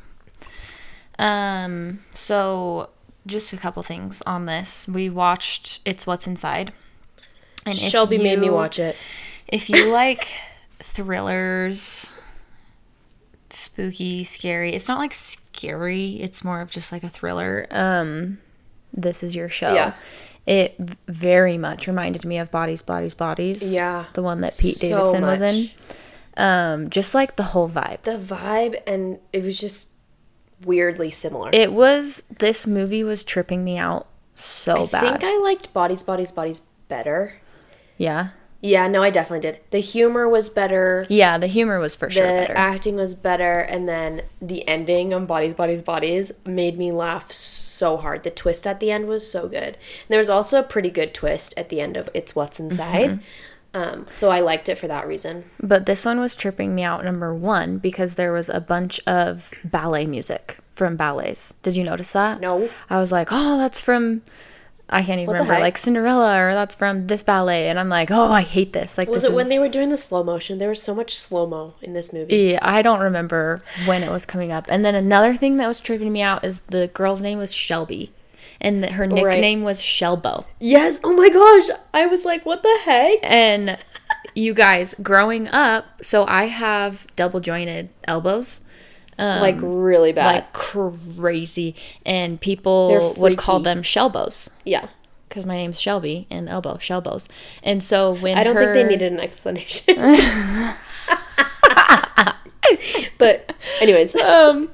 Um, so just a couple things on this. We watched It's What's Inside. And Shelby you, made me watch it. If you like thrillers, spooky, scary, it's not like scary, it's more of just like a thriller. Um, this is your show. Yeah. It very much reminded me of Bodies, Bodies, Bodies. Yeah. The one that Pete so Davidson much. was in. Um, just like the whole vibe. The vibe, and it was just weirdly similar. It was, this movie was tripping me out so I bad. I think I liked Bodies, Bodies, Bodies better. Yeah? Yeah, no, I definitely did. The humor was better. Yeah, the humor was for sure better. The acting was better, and then the ending on Bodies, Bodies, Bodies made me laugh so hard. The twist at the end was so good. And there was also a pretty good twist at the end of It's What's Inside. Mm-hmm. Um, so I liked it for that reason. But this one was tripping me out, number one, because there was a bunch of ballet music from ballets. Did you notice that? No. I was like, oh, that's from... I can't even what remember, like Cinderella, or that's from this ballet, and I'm like, oh, I hate this. Like, was this it when is... they were doing the slow motion? There was so much slow mo in this movie. Yeah, I don't remember when it was coming up. And then another thing that was tripping me out is the girl's name was Shelby, and her nickname right. was Shelbo. Yes. Oh my gosh, I was like, what the heck? And you guys, growing up, so I have double jointed elbows. Um, like really bad. Like crazy. And people would call them Shelbos. Yeah. Because my name's Shelby and elbow, Shelbos. And so when I don't her... think they needed an explanation. But anyways. Um,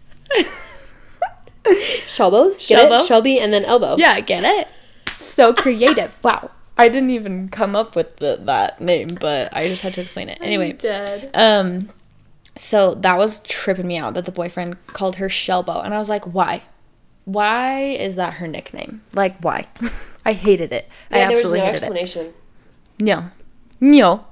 Shelbos? Get Shelbo? It? Shelby and then elbow. Yeah, get it? So creative. Wow. I didn't even come up with the, that name, but I just had to explain it. Anyway. I'm dead. Um... So that was tripping me out that the boyfriend called her Shelbo. And I was like, why? Why is that her nickname? Like, why? I hated it. Yeah, I absolutely there was no hated explanation. it. No. No.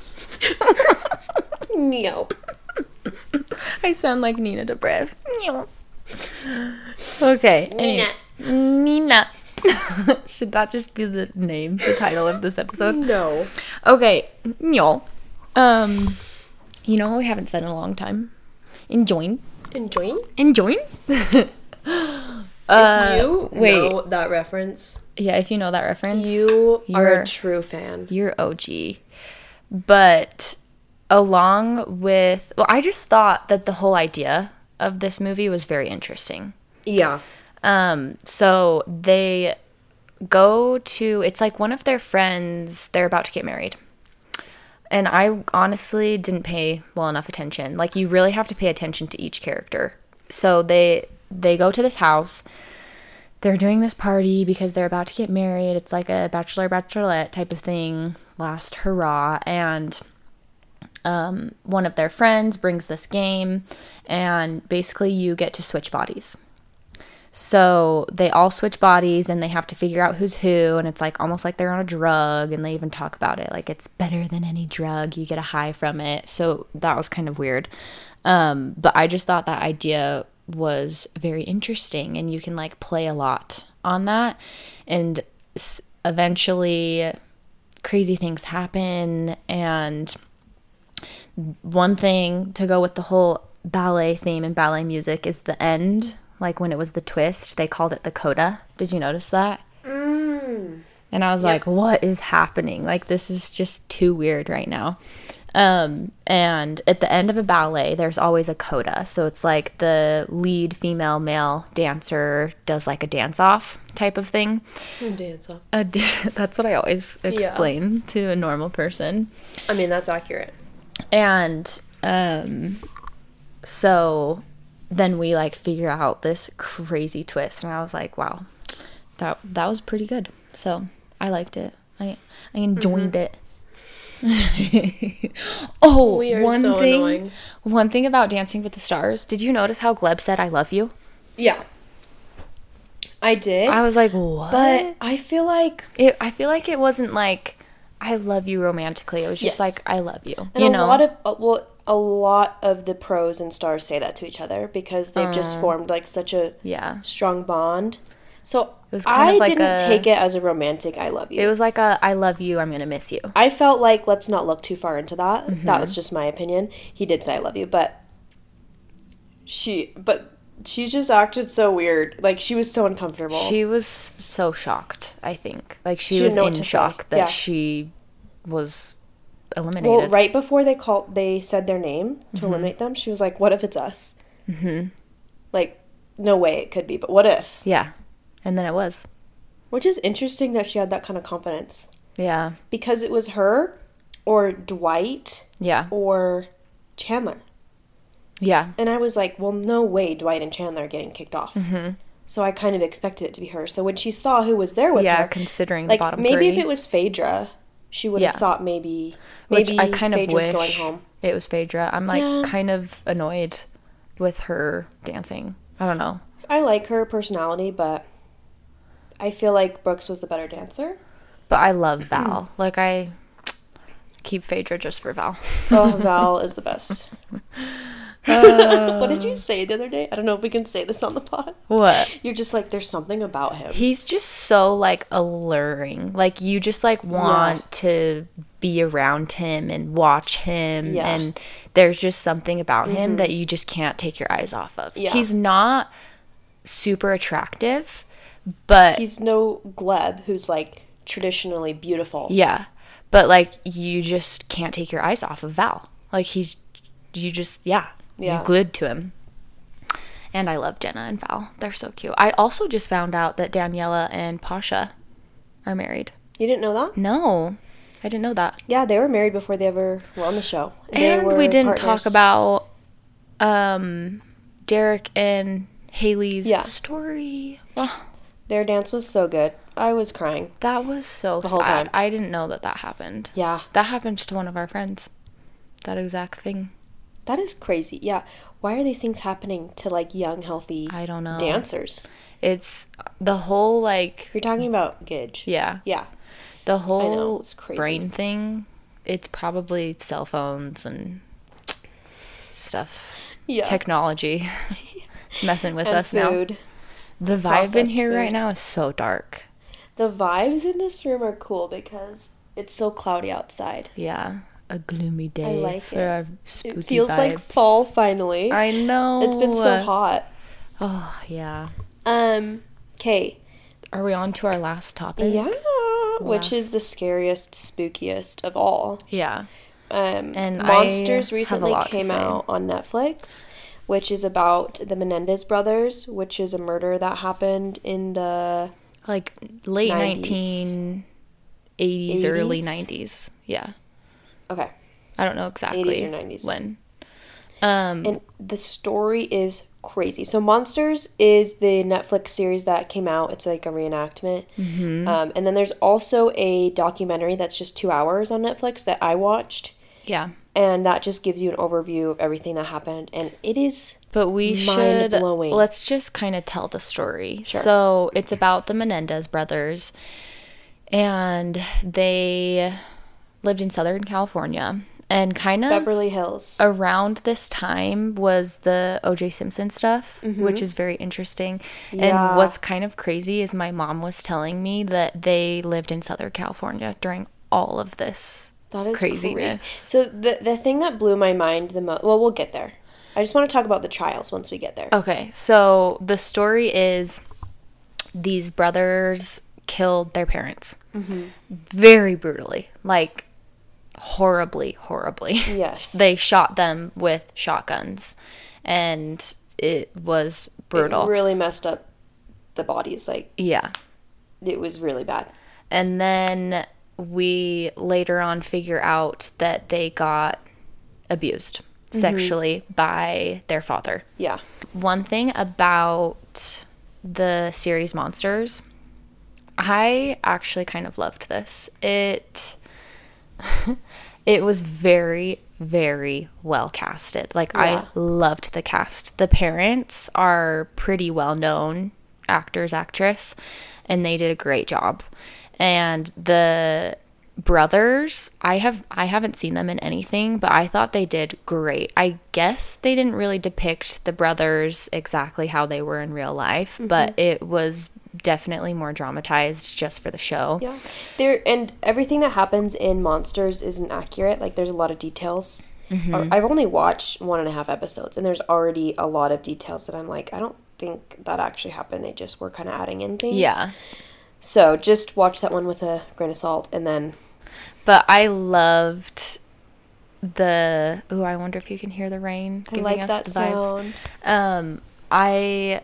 No. I sound like Nina Dobrev. No. Okay. Nina. Anyway. Nina. Should that just be the name, the title of this episode? No. Okay. No. Um... You know what we haven't said in a long time? Enjoying. Enjoying? Enjoying? Uh, if you wait. know that reference, Yeah, if you know that reference, you are you're- a true fan. You're O G. But along with, well, I just thought that the whole idea of this movie was very interesting. Yeah. Um, so they go to, it's like one of their friends, they're about to get married. And I honestly didn't pay well enough attention. Like, you really have to pay attention to each character. So they they go to this house. They're doing this party because they're about to get married. It's like a bachelor bachelorette type of thing. Last hurrah. And um, one of their friends brings this game, and basically you get to switch bodies. So they all switch bodies, and they have to figure out who's who, and it's like almost like they're on a drug, and they even talk about it like it's better than any drug. You get a high from it. So that was kind of weird. Um, but I just thought that idea was very interesting, and you can like play a lot on that, and s- eventually crazy things happen. And one thing to go with the whole ballet theme and ballet music is the end. Like when it was the twist, they called it the coda. Did you notice that? Mm. And I was Yep. like, what is happening? Like, this is just too weird right now. Um, and at the end of a ballet, there's always a coda. So it's like the lead female male dancer does like a dance off type of thing. Dance off. A d- that's what I always explain to a normal person. I mean, that's accurate. And um, so then we like figure out this crazy twist, and I was like, wow, that that was pretty good. So I liked it. I I enjoyed Mm-hmm. it. Oh, We are one so thing. annoying. One thing about Dancing with the Stars. Did you notice how Gleb said "I love you"? Yeah. I did. I was like, what? but I feel like It, I feel like it wasn't like "I love you" romantically. It was just Yes. like "I love you." and you a know. lot of uh, well, a lot of the pros and stars say that to each other because they've just formed like such a yeah. strong bond. So was kind I of like didn't a- take it as a romantic "I love you." It was like a "I love you, I'm gonna miss you." I felt like let's not look too far into that. Mm-hmm. That was just my opinion. He did say "I love you," but she, but she just acted so weird. Like she was so uncomfortable. She was so shocked, I think. Like, she, She was didn't know what in to say. shock that Yeah. she was eliminated. well, right before they called, they said their name to Mm-hmm. eliminate them. She was like, "What if it's us?" Mm-hmm. Like, no way it could be, but what if? Yeah. And then it was. Which is interesting that she had that kind of confidence Yeah. because it was her, or Dwight, Yeah. or Chandler. Yeah. And I was like, well, no way Dwight and Chandler are getting kicked off. Mm-hmm. So I kind of expected it to be her. So when she saw who was there with Yeah, her, considering like the bottom maybe three. if it was Phaedra, she would have Yeah. thought maybe Which maybe I kind of Phaedra's wish going home. it was Phaedra. I'm like Yeah. kind of annoyed with her dancing. I don't know. I like her personality, but I feel like Brooks was the better dancer. But I love Val. Like, I keep Phaedra just for Val. Oh, Val is the best. What did you say the other day? I don't know if we can say this on the pod. What? You're just like, there's something about him. He's just so like alluring. Like, you just like want to be around him and watch him. Yeah. And there's just something about him that you just can't take your eyes off of. Yeah. He's not super attractive, but He's no Gleb, who's like traditionally beautiful. yeah. But like, you just can't take your eyes off of Val. Like, he's, you just, yeah. Yeah. You're glued to him. And I love Jenna and Val. They're so cute. I also just found out that Daniela and Pasha are married. You didn't know that? No, I didn't know that. Yeah, they were married before they ever were on the show. They And were we didn't partners. talk about um, Derek and Haley's Yeah. story. Oh, Their dance was so good. I was crying. that was so The whole sad. time. I didn't know that that happened. Yeah, That happened to one of our friends. That exact thing. that is crazy. Yeah, why are these things happening to like young, healthy I don't know. dancers? It's the whole like, You're talking about Gidge. yeah. Yeah. The whole it's crazy. brain thing, it's probably cell phones and stuff. Yeah. Technology. It's messing with and us now. food. The vibe in Processed here food. right now is so dark. The vibes in this room are cool because it's so cloudy outside. Yeah. A gloomy day like for it. our spooky It feels vibes. like fall finally. I know. It's been so hot. Oh, yeah. Um, okay. Are we on to our last topic? Yeah. Last. Which is the scariest, spookiest of all. Yeah. Um, And Monsters I recently have a lot came to say. out on Netflix, which is about the Menendez brothers, which is a murder that happened in the Like late nineties. nineteen eighties, early eighties? nineties. Yeah. Okay. I don't know exactly eighties or nineties. when. Um, And the story is crazy. So Monsters is the Netflix series that came out. It's like a reenactment. Mm-hmm. Um, and then there's also a documentary that's just two hours on Netflix that I watched. yeah. And that just gives you an overview of everything that happened. And it is But we should, mind-blowing. let's just kind of tell the story. Sure. So it's about the Menendez brothers, and they lived in Southern California, and kind of Beverly Hills. around this time was the O J Simpson stuff, which is very interesting. Yeah. And what's kind of crazy is my mom was telling me that they lived in Southern California during all of this That is craziness. crazy. So the the thing that blew my mind the most, well, we'll get there. I just want to talk about the trials once we get there. Okay, so the story is these brothers killed their parents very brutally, like horribly, horribly. Yes. They shot them with shotguns, and it was brutal. It really messed up the bodies. Like, Yeah. it was really bad. And then we later on figure out that they got abused sexually by their father. Yeah. One thing about the series Monsters, I actually kind of loved this. It it was very, very well casted. Like, Yeah. I loved the cast. The parents are pretty well known actors, actress, and they did a great job. And the brothers, I have I haven't seen them in anything, but I thought they did great. I guess they didn't really depict the brothers exactly how they were in real life, but it was definitely more dramatized just for the show. Yeah. There and everything that happens in Monsters isn't accurate. Like, there's a lot of details. Or- I've only watched one and a half episodes, and there's already a lot of details that I'm like, I don't think that actually happened. They just were kind of adding in things. Yeah. So just watch that one with a grain of salt, and then But I loved the oh, I wonder if you can hear the rain I giving like us that the vibes. sound. Um, I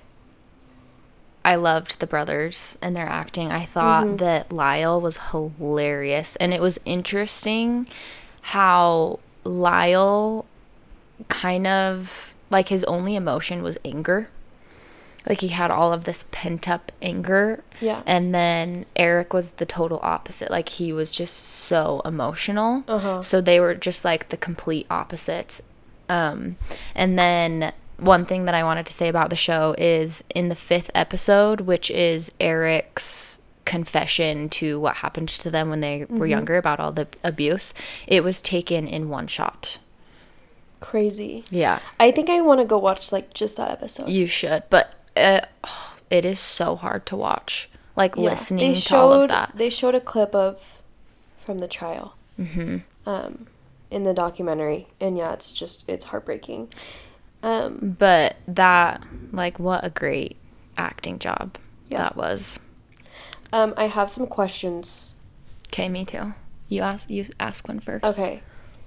I loved the brothers and their acting. I thought Mm-hmm. that Lyle was hilarious, and it was interesting how Lyle kind of, like, his only emotion was anger. Like, he had all of this pent up anger. Yeah. And then Eric was the total opposite. Like, he was just so emotional. Uh-huh. So they were just like the complete opposites. Um, and then one thing that I wanted to say about the show is in the fifth episode, which is Eric's confession to what happened to them when they were younger about all the abuse, it was taken in one shot. Crazy. Yeah. I think I want to go watch, like, just that episode. You should, but uh, oh, it is so hard to watch. Like, Yeah. listening They to all of showed- that. They showed a clip of from the trial. Mm-hmm. Um, in the documentary, and yeah, it's just it's heartbreaking. Um, But that, like, what a great acting job Yeah. that was. um, I have some questions. Okay, me too. You ask. You ask one first. Okay.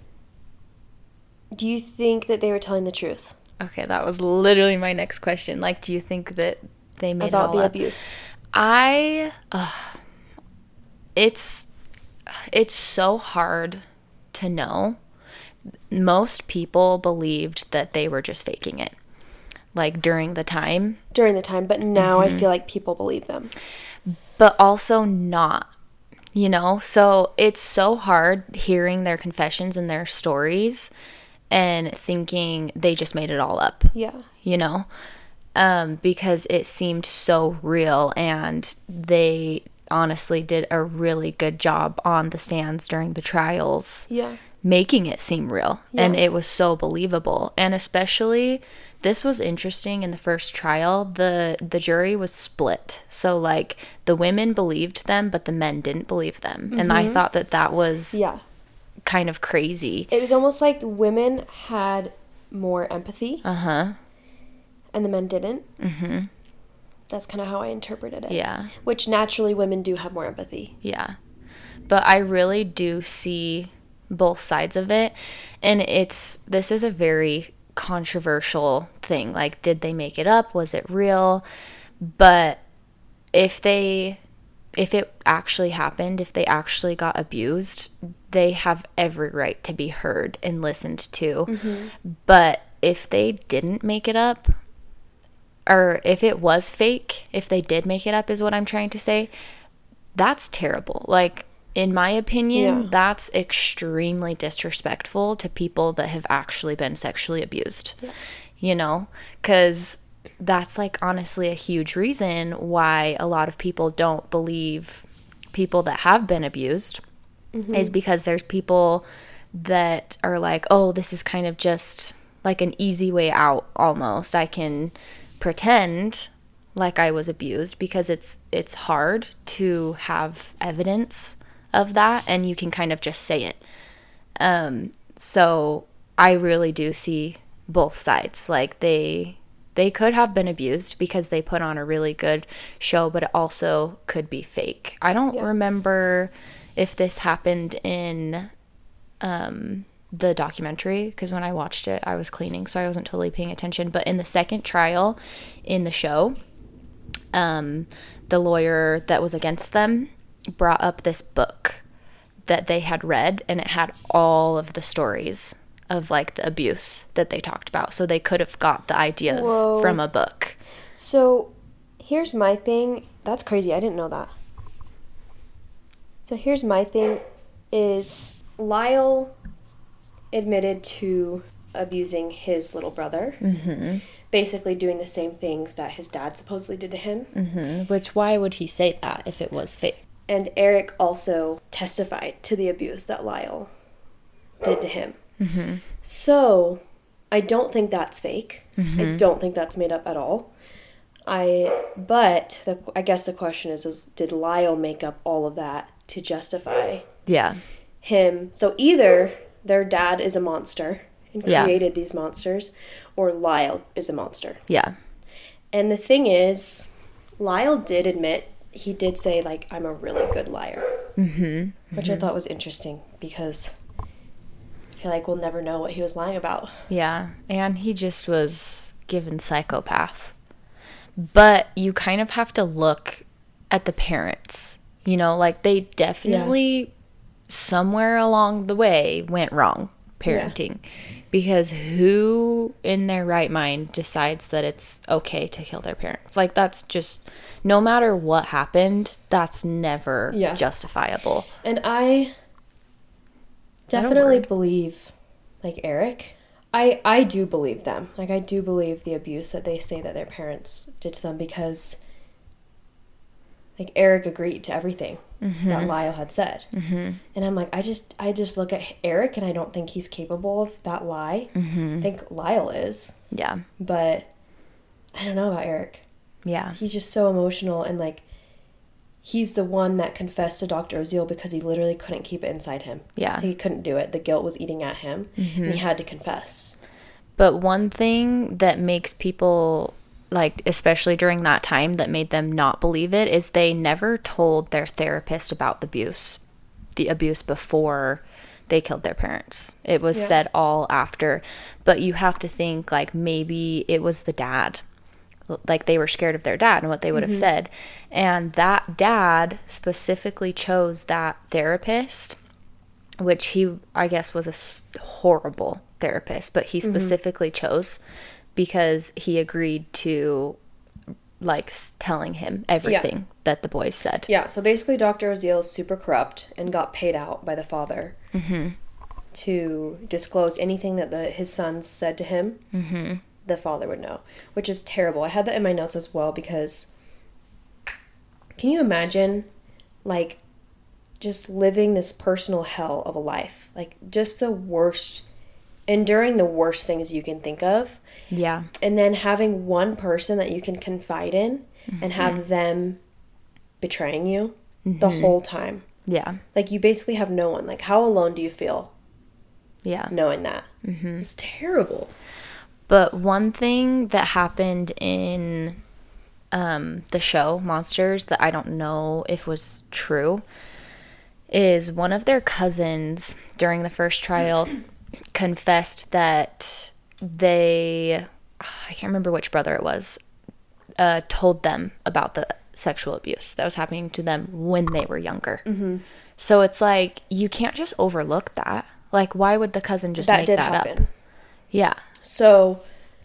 Do you think that they were telling the truth Okay, that was literally my next question. Like, do you think that they made about it all the up? abuse? I, uh, it's, it's so hard to know. Most people believed that they were just faking it, like, during the time, During the time, but now Mm-hmm. I feel like people believe them. but also not, you know? So it's so hard hearing their confessions and their stories and thinking they just made it all up. Yeah. You know, um, because it seemed so real, and they honestly did a really good job on the stands during the trials, Yeah. making it seem real, and Yeah. it was so believable. And especially, this was interesting in the first trial, the the jury was split, so, like, the women believed them, but the men didn't believe them, and I thought that that was Yeah. kind of crazy. It was almost like the women had more empathy Uh-huh. and the men didn't. That's kind of how I interpreted it. Yeah. Which naturally women do have more empathy. Yeah. But I really do see both sides of it. And it's, this is a very controversial thing. Like, did they make it up? Was it real? But if they, if it actually happened, if they actually got abused, they have every right to be heard and listened to. Mm-hmm. But if they didn't make it up, or if it was fake, if they did make it up is what I'm trying to say, that's terrible. Like, in my opinion, yeah. that's extremely disrespectful to people that have actually been sexually abused. Yeah. You know? Because that's, like, honestly a huge reason why a lot of people don't believe people that have been abused, mm-hmm. is because there's people that are like, oh, this is kind of just like an easy way out almost. I can pretend like I was abused because it's it's hard to have evidence of that, and you can kind of just say it. Um, so I really do see both sides. Like, they they could have been abused because they put on a really good show, but it also could be fake. I don't yeah. remember if this happened in um, the documentary, because when I watched it, I was cleaning, so I wasn't totally paying attention. But in the second trial in the show, um, the lawyer that was against them brought up this book that they had read, and it had all of the stories of, like, the abuse that they talked about. So they could have got the ideas Whoa. From a book. So here's my thing. That's crazy. I didn't know that. So here's my thing is Lyle admitted to abusing his little brother. Mm-hmm. Basically doing the same things that his dad supposedly did to him. Mm-hmm. Which, why would he say that if it was fake? And Eric also testified to the abuse that Lyle did to him. Mm-hmm. So, I don't think that's fake. Mm-hmm. I don't think that's made up at all. I, but the, I guess the question is, is, did Lyle make up all of that to justify yeah. him? So either their dad is a monster and created yeah. these monsters, or Lyle is a monster. Yeah. And the thing is, Lyle did admit, he did say, like, I'm a really good liar. Mm-hmm. Which mm-hmm. I thought was interesting, because I feel like we'll never know what he was lying about. Yeah, and he just was given psychopath. But you kind of have to look at the parents. You know, like, they definitely yeah. somewhere along the way went wrong parenting. Yeah. Because who in their right mind decides that it's okay to kill their parents? Like, that's just, no matter what happened, that's never yeah. justifiable. And I definitely believe, like, Eric. I, I do believe them. Like, I do believe the abuse that they say that their parents did to them, because, like, Eric agreed to everything mm-hmm. that Lyle had said. Mm-hmm. And I'm like, I just I just look at Eric, and I don't think he's capable of that lie. Mm-hmm. I think Lyle is. Yeah. But I don't know about Eric. Yeah. He's just so emotional, and, like, he's the one that confessed to Doctor Oziel because he literally couldn't keep it inside him. Yeah. He couldn't do it. The guilt was eating at him, mm-hmm. and he had to confess. But one thing that makes people, like, especially during that time, that made them not believe it is they never told their therapist about the abuse, the abuse before they killed their parents. It was yeah. said all after. But you have to think, like, maybe it was the dad. Like, they were scared of their dad and what they would have mm-hmm. said. And that dad specifically chose that therapist, which he, I guess, was a horrible therapist, but he specifically mm-hmm. chose because he agreed to, like, telling him everything yeah. that the boys said. Yeah, so basically Doctor Oziel is super corrupt and got paid out by the father mm-hmm. to disclose anything that the, his sons said to him. Mm-hmm. The father would know, which is terrible. I had that in my notes as well, because can you imagine, like, just living this personal hell of a life? Like, just the worst, enduring the worst things you can think of. Yeah. And then having one person that you can confide in mm-hmm. and have them betraying you mm-hmm. the whole time. Yeah. Like, you basically have no one. Like, how alone do you feel? Yeah. Knowing that. Mm-hmm. It's terrible. But one thing that happened in um, the show Monsters that I don't know if was true is one of their cousins during the first trial confessed that they, I can't remember which brother it was, uh, told them about the sexual abuse that was happening to them when they were younger. Mm-hmm. So it's like, you can't just overlook that. Like, why would the cousin just that make did that happen. up? Yeah. So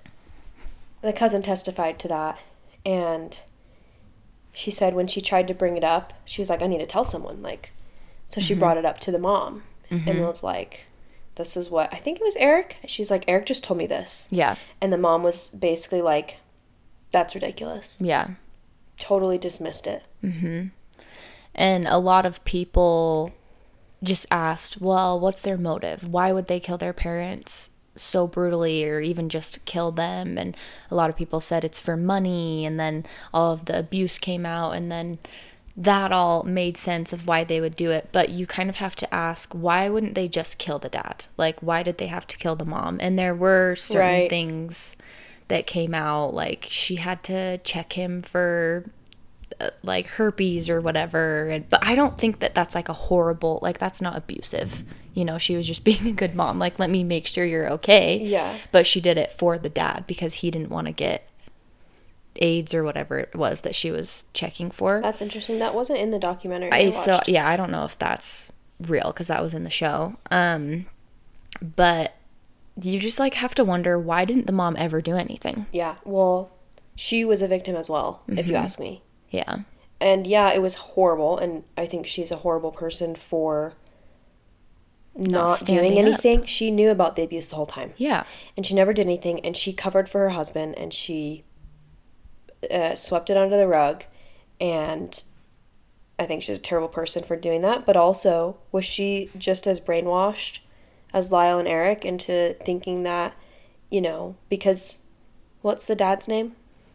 the cousin testified to that, and she said when she tried to bring it up, she was like, I need to tell someone. Like, so she mm-hmm. brought it up to the mom, mm-hmm. and was like, this is what, I think it was Eric. She's like, Eric just told me this. Yeah. And the mom was basically like, that's ridiculous. Yeah. Totally dismissed it. Mm-hmm. And a lot of people just asked, well, what's their motive? Why would they kill their parents so brutally, or even just kill them? And a lot of people said it's for money, and then all of the abuse came out, and then that all made sense of why they would do it. But you kind of have to ask, why wouldn't they just kill the dad? Like, why did they have to kill the mom? And there were certain right. things that came out, like she had to check him for uh, like herpes or whatever. And but I don't think that that's like a horrible, like that's not abusive. You know, she was just being a good mom. Like, let me make sure you're okay. Yeah. But she did it for the dad because he didn't want to get AIDS or whatever it was that she was checking for. That's interesting. That wasn't in the documentary I, I watched. So yeah, I don't know if that's real because that was in the show. Um, but you just like have to wonder, why didn't the mom ever do anything? Yeah. Well, she was a victim as well, mm-hmm. if you ask me. Yeah. And yeah, it was horrible, and I think she's a horrible person for not, not doing anything. Up. She knew about the abuse the whole time. Yeah. And she never did anything, and she covered for her husband, and she uh, swept it under the rug, and I think she's a terrible person for doing that. But also, was she just as brainwashed as Lyle and Eric into thinking that, you know, because what's the dad's name?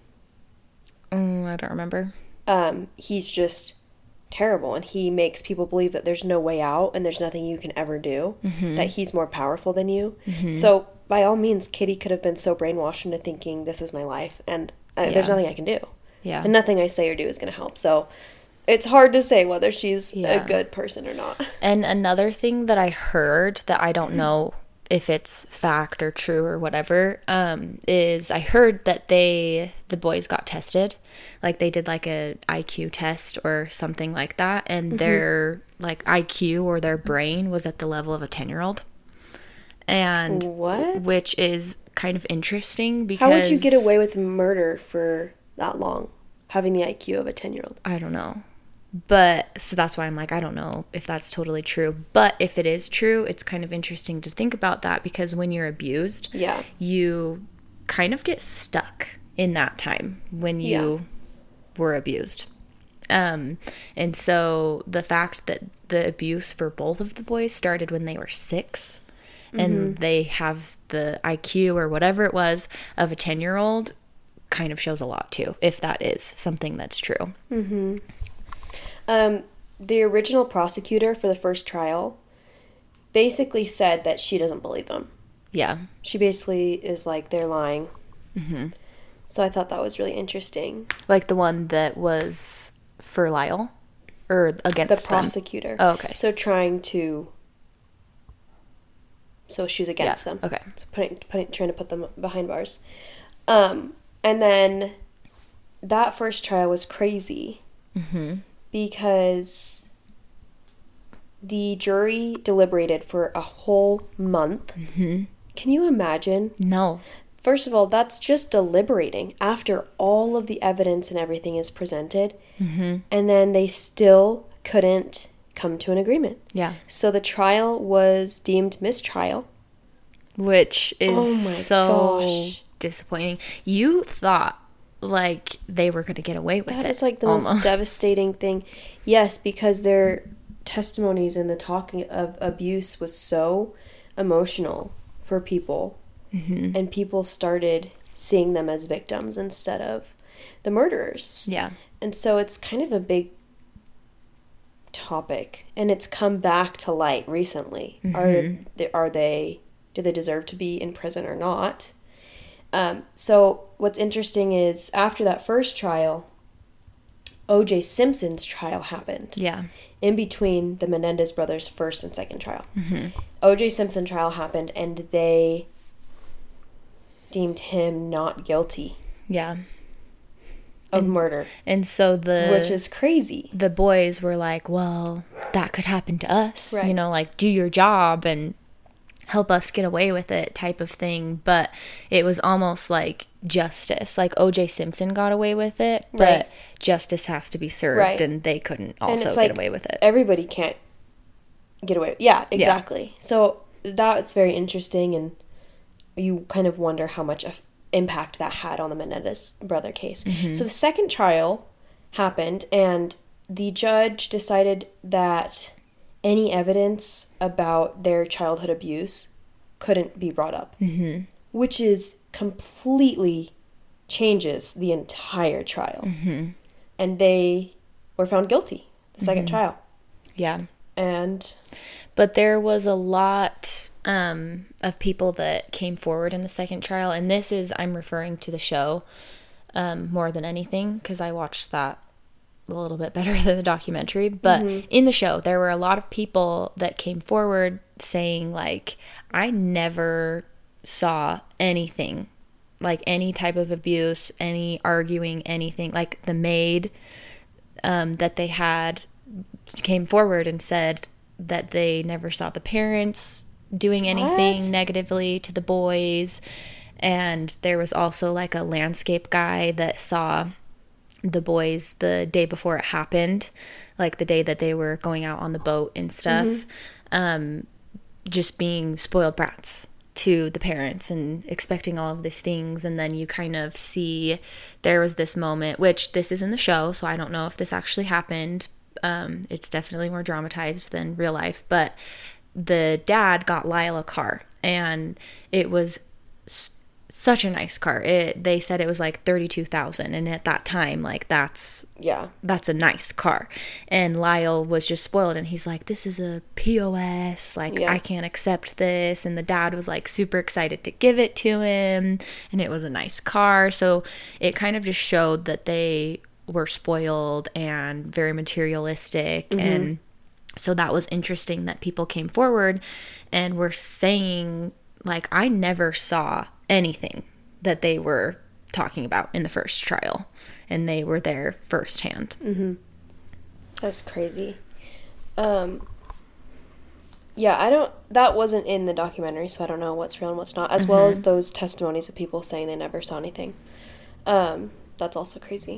Mm, I don't remember. Um, he's just terrible, and he makes people believe that there's no way out and there's nothing you can ever do, mm-hmm. that he's more powerful than you. Mm-hmm. So by all means, Kitty could have been so brainwashed into thinking this is my life, and uh, yeah. there's nothing I can do. Yeah. And nothing I say or do is going to help. So it's hard to say whether she's yeah. a good person or not. And another thing that I heard that I don't know if it's fact or true or whatever, um, is I heard that they, the boys got tested. Like they did like a I Q test or something like that. And mm-hmm. their like I Q or their brain was at the level of a ten-year-old. And what? Which is kind of interesting because... How would you get away with murder for that long? Having the I Q of a ten-year-old? I don't know. But, so that's why I'm like, I don't know if that's totally true. But if it is true, it's kind of interesting to think about that because when you're abused, yeah. you kind of get stuck in that time when you yeah. were abused. Um, and so the fact that the abuse for both of the boys started when they were six mm-hmm. and they have the I Q or whatever it was of a ten-year-old kind of shows a lot too, if that is something that's true. Mm-hmm. Um, the original prosecutor for the first trial basically said that she doesn't believe them. Yeah. She basically is like, they're lying. Mm-hmm. So I thought that was really interesting. Like the one that was for Lyle? Or against the prosecutor. Them? Oh, okay. So trying to... So she was against yeah. them. Okay. So putting, putting, trying to put them behind bars. Um, and then that first trial was crazy. Mm-hmm. Because the jury deliberated for a whole month. Mm-hmm. Can you imagine? No. First of all, that's just deliberating after all of the evidence and everything is presented. Mm-hmm. And then they still couldn't come to an agreement. Yeah. So the trial was deemed mistrial. Which is oh my so gosh. disappointing. You thought like they were going to get away with that it. That is like the almost. most devastating thing. Yes, because their testimonies and the talking of abuse was so emotional for people. Mm-hmm. And people started seeing them as victims instead of the murderers. Yeah. And so it's kind of a big topic. And it's come back to light recently. Mm-hmm. Are they, are they, do they deserve to be in prison or not? Um, so what's interesting is after that first trial, O J Simpson's trial happened. Yeah. In between the Menendez brothers' first and second trial. Mm-hmm. O J Simpson trial happened, and they deemed him not guilty. Yeah. Of and, murder. And so the... Which is crazy. The boys were like, well, that could happen to us. Right. You know, like, do your job and help us get away with it type of thing. But it was almost like justice. Like, O J Simpson got away with it, but right. justice has to be served, right. and they couldn't also get like, away with it. Everybody can't get away. Yeah, exactly. Yeah. So that's very interesting, and you kind of wonder how much of impact that had on the Menendez brother case. Mm-hmm. So the second trial happened, and the judge decided that any evidence about their childhood abuse couldn't be brought up, mm-hmm. which is completely changes the entire trial. Mm-hmm. And they were found guilty the second mm-hmm. trial. Yeah. And... But there was a lot um, of people that came forward in the second trial. And this is, I'm referring to the show um, more than anything, because I watched that a little bit better than the documentary. But mm-hmm. in the show, there were a lot of people that came forward saying, like, I never saw anything, like any type of abuse, any arguing, anything. Like the maid um, that they had came forward and said that they never saw the parents doing anything what? negatively to the boys. And there was also like a landscape guy that saw the boys the day before it happened, like the day that they were going out on the boat and stuff, mm-hmm. um, just being spoiled brats to the parents and expecting all of these things. And then you kind of see there was this moment, which this is in the show, so I don't know if this actually happened. Um, it's definitely more dramatized than real life, but the dad got Lyle a car, and it was s- such a nice car. It, they said it was like thirty-two thousand dollars, and at that time, like, that's, yeah, that's a nice car. And Lyle was just spoiled, and he's like, this is a P O S, like, yeah. I can't accept this. And the dad was like super excited to give it to him, and it was a nice car. So it kind of just showed that they were spoiled and very materialistic. Mm-hmm. And so that was interesting that people came forward and were saying, like, I never saw anything that they were talking about in the first trial, and they were there firsthand. Mm-hmm. That's crazy. Um, yeah, I don't, that wasn't in the documentary, so I don't know what's real and what's not, as mm-hmm. well as those testimonies of people saying they never saw anything. Um, that's also crazy.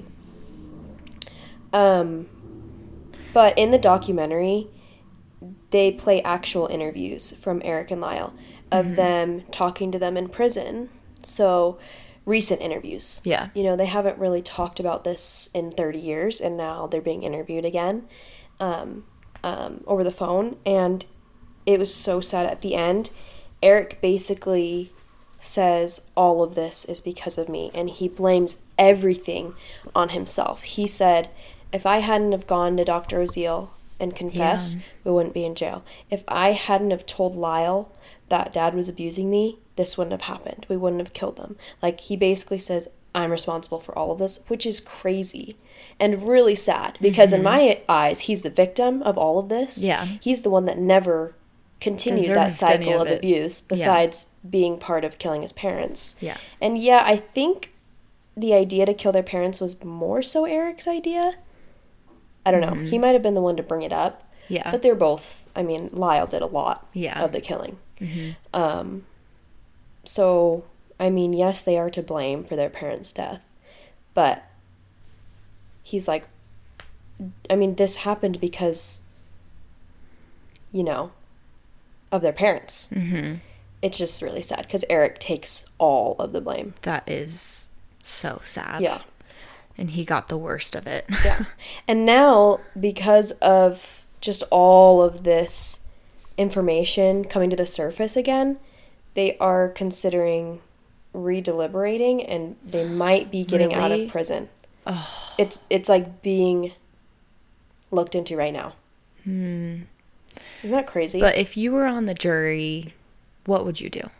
Um, but in the documentary, they play actual interviews from Eric and Lyle of mm-hmm. them talking to them in prison. So, recent interviews. Yeah. You know, they haven't really talked about this in thirty years, and now they're being interviewed again um, um, over the phone. And it was so sad at the end. Eric basically says all of this is because of me, and he blames everything on himself. He said, if I hadn't have gone to Doctor Oziel and confessed, yeah. we wouldn't be in jail. If I hadn't have told Lyle that Dad was abusing me, this wouldn't have happened. We wouldn't have killed them. Like, he basically says, I'm responsible for all of this, which is crazy and really sad, because mm-hmm. in my eyes, he's the victim of all of this. Yeah. He's the one that never continued Deserved that cycle of, of abuse, besides yeah. being part of killing his parents. Yeah. And yeah, I think the idea to kill their parents was more so Eric's idea. I don't know. Mm-hmm. He might have been the one to bring it up. Yeah. But they're both, I mean, Lyle did a lot yeah. of the killing. Mm-hmm. Um, so, I mean, yes, they are to blame for their parents' death. But he's like, I mean, this happened because, you know, of their parents. Mm-hmm. It's just really sad because Eric takes all of the blame. That is so sad. Yeah. And he got the worst of it. Yeah. And now, because of just all of this information coming to the surface again, they are considering re-deliberating, and they might be getting really? out of prison. Oh. It's it's like being looked into right now. Hmm. Isn't that crazy? But if you were on the jury, what would you do?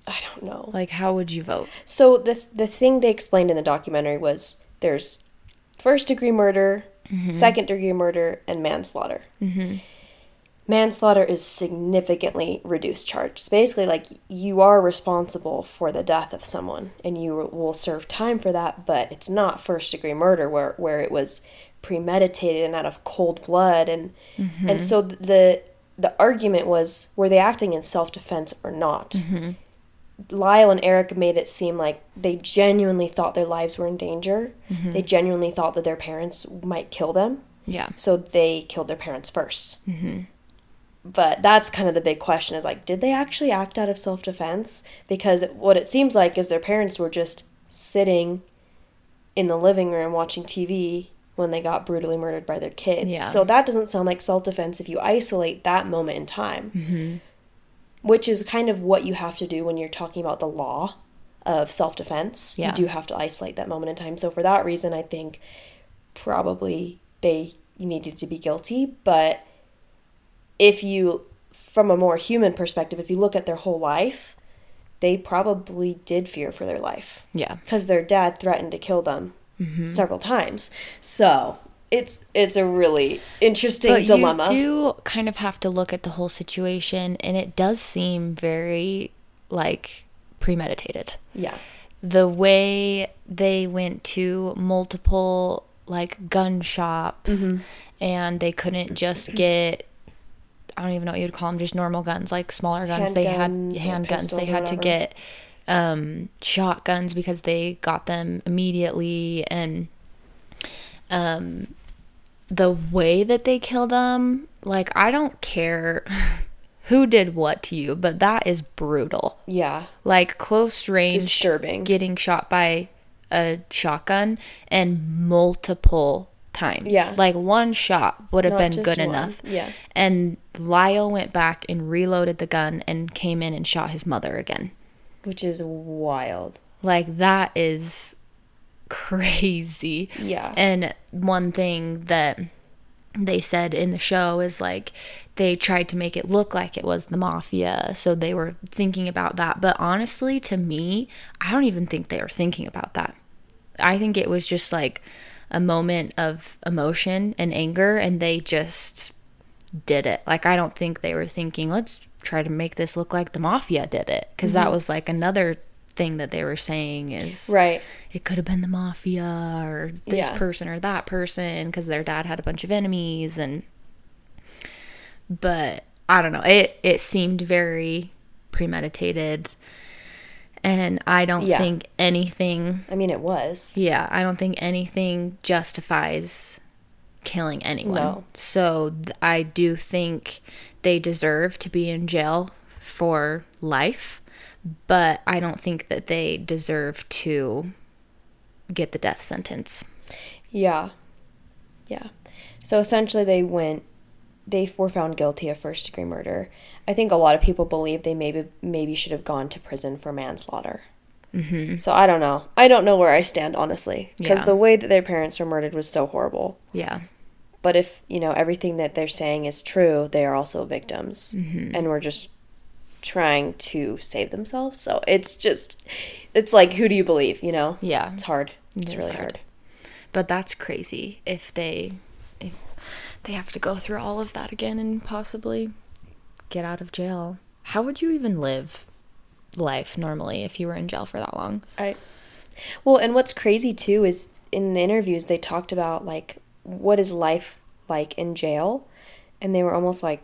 I don't know. Like, how would you vote? So the the thing they explained in the documentary was there's first degree murder, mm-hmm. second degree murder, and manslaughter. Mm-hmm. Manslaughter is significantly reduced charge. It's basically like you are responsible for the death of someone and you will serve time for that, but it's not first degree murder where, where it was premeditated and out of cold blood. And mm-hmm. and so the the argument was, were they acting in self-defense or not? Mm-hmm. Lyle and Eric made it seem like they genuinely thought their lives were in danger. Mm-hmm. They genuinely thought that their parents might kill them. Yeah. So they killed their parents first. Mm-hmm. But that's kind of the big question is like, did they actually act out of self-defense? Because what it seems like is their parents were just sitting in the living room watching T V when they got brutally murdered by their kids. Yeah. So that doesn't sound like self-defense if you isolate that moment in time. Mm-hmm. Which is kind of what you have to do when you're talking about the law of self-defense. Yeah. You do have to isolate that moment in time. So for that reason, I think probably they needed to be guilty. But if you, from a more human perspective, if you look at their whole life, they probably did fear for their life. Yeah. Because their dad threatened to kill them mm-hmm. several times. So it's it's a really interesting but dilemma. You do kind of have to look at the whole situation, and it does seem very, like, premeditated. Yeah. The way they went to multiple, like, gun shops, mm-hmm. and they couldn't just get... I don't even know what you'd call them, just normal guns, like smaller guns. Hand they guns had handguns. They had to get um, shotguns because they got them immediately. And um, the way that they killed them, like, I don't care who did what to you, but that is brutal. Yeah. Like, close range. Disturbing. Getting shot by a shotgun and multiple times. Yeah. Like, one shot would have Not been good one. enough. Yeah. And Lyle went back and reloaded the gun and came in and shot his mother again. Which is wild. Like, that is crazy. Yeah. And one thing that they said in the show is, like, they tried to make it look like it was the mafia, so they were thinking about that. But honestly, to me, I don't even think they were thinking about that. I think it was just, like, a moment of emotion and anger, and they just did it. Like, I don't think they were thinking, let's try to make this look like the mafia did it, because mm-hmm. that was, like, another thing that they were saying is, right, it could have been the mafia or this yeah. person or that person, because their dad had a bunch of enemies. And but I don't know, it it seemed very premeditated. And I don't yeah. think anything... I mean, it was. Yeah, I don't think anything justifies killing anyone. No. So th- I do think they deserve to be in jail for life, but I don't think that they deserve to get the death sentence. Yeah. Yeah. So essentially they went... They were found guilty of first-degree murder. I think a lot of people believe they maybe maybe should have gone to prison for manslaughter. Mm-hmm. So I don't know. I don't know where I stand, honestly. Because yeah. the way that their parents were murdered was so horrible. Yeah. But if, you know, everything that they're saying is true, they are also victims. Mm-hmm. And we're just trying to save themselves. So it's just, it's like, who do you believe, you know? Yeah. It's hard. It's it really hard. hard. But that's crazy if they... if they have to go through all of that again and possibly get out of jail. How would you even live life normally if you were in jail for that long? I, well, and what's crazy too is in the interviews they talked about, like, what is life like in jail? And they were almost like,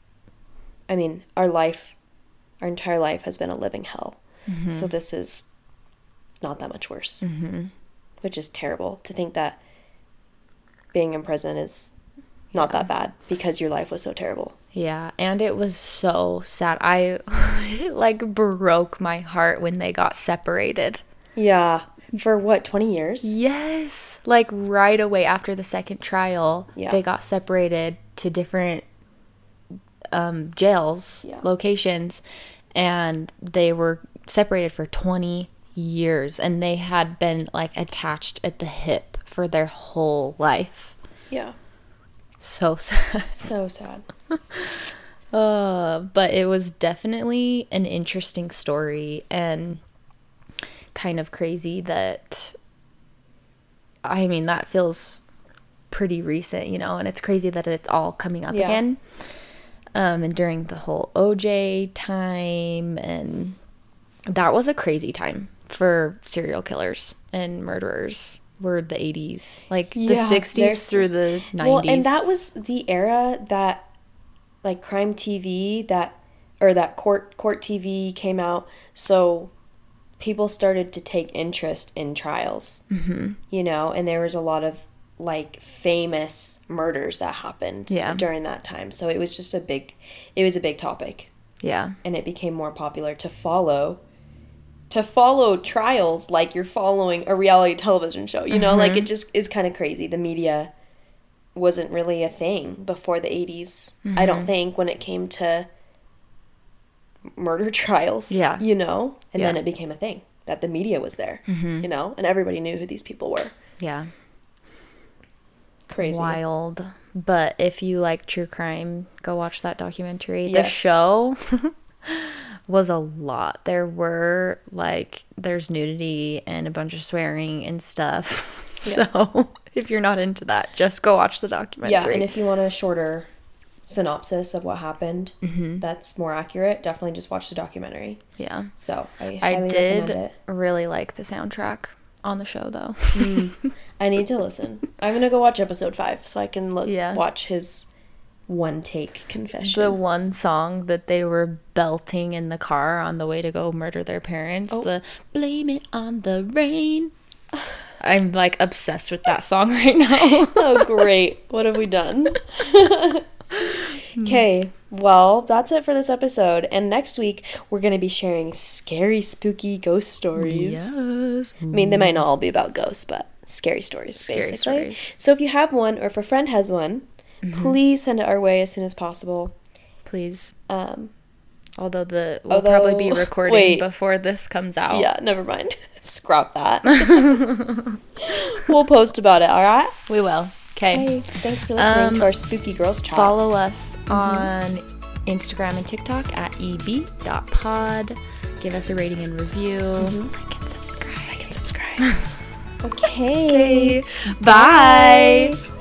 I mean, our life, our entire life has been a living hell. Mm-hmm. So this is not that much worse. Mm-hmm. Which is terrible to think that being in prison is not yeah. that bad because your life was so terrible. Yeah, and it was so sad. I, it, like, broke my heart when they got separated. Yeah. For, what, twenty years? Yes. Like, right away after the second trial, yeah. they got separated to different um, jails, yeah. locations, and they were separated for twenty years, and they had been, like, attached at the hip for their whole life. Yeah. So sad. So sad. Uh, but it was definitely an interesting story and kind of crazy that, I mean, that feels pretty recent, you know, and it's crazy that it's all coming up Yeah. again. Um, and during the whole O J time, and that was a crazy time for serial killers and murderers. Were the eighties, like Yeah, the sixties there's- through the nineties. Well, and that was the era that, like, crime T V, that, or that court court T V came out, so people started to take interest in trials, mm-hmm. you know, and there was a lot of, like, famous murders that happened Yeah. during that time. So it was just a big, it was a big topic, Yeah. and it became more popular to follow, to follow trials like you're following a reality television show, you know, Mm-hmm. like, it just is kind of crazy. The media wasn't really a thing before the eighties, Mm-hmm. I don't think, when it came to murder trials, Yeah. you know, and then Yeah. it became a thing that the media was there, Mm-hmm. you know, and everybody knew who these people were. Yeah. Crazy. Wild. But if you like true crime, go watch that documentary. The Yes. show was a lot. There were, like, there's nudity and a bunch of swearing and stuff. Yeah. So if you're not into that, just go watch the documentary. Yeah, and if you want a shorter synopsis of what happened Mm-hmm. that's more accurate, definitely just watch the documentary. Yeah. So I, I highly recommend did it. really like the soundtrack on the show, though. I need to listen. I'm gonna go watch episode five so I can look Yeah. watch his one take confession. The one song that they were belting in the car on the way to go murder their parents, Oh. the "Blame It on the Rain." I'm, like, obsessed with that song right now. Oh, great. What have we done? Okay, well, that's it for this episode. And next week, we're going to be sharing scary, spooky ghost stories. Yes. I mean, they might not all be about ghosts, but scary stories, Scary basically. stories. So if you have one, or if a friend has one, please send it our way as soon as possible. Please. Um, Although the we'll Although- probably be recording wait. before this comes out. Yeah, never mind. Scrap that. We'll post about it, all right? We will. Okay. Hey, thanks for listening Um, to our Spooky Girls Chat. Follow us on Instagram and TikTok at e b dot pod. Give us a rating and review. Like and subscribe. Like and subscribe. Okay. Okay. Bye.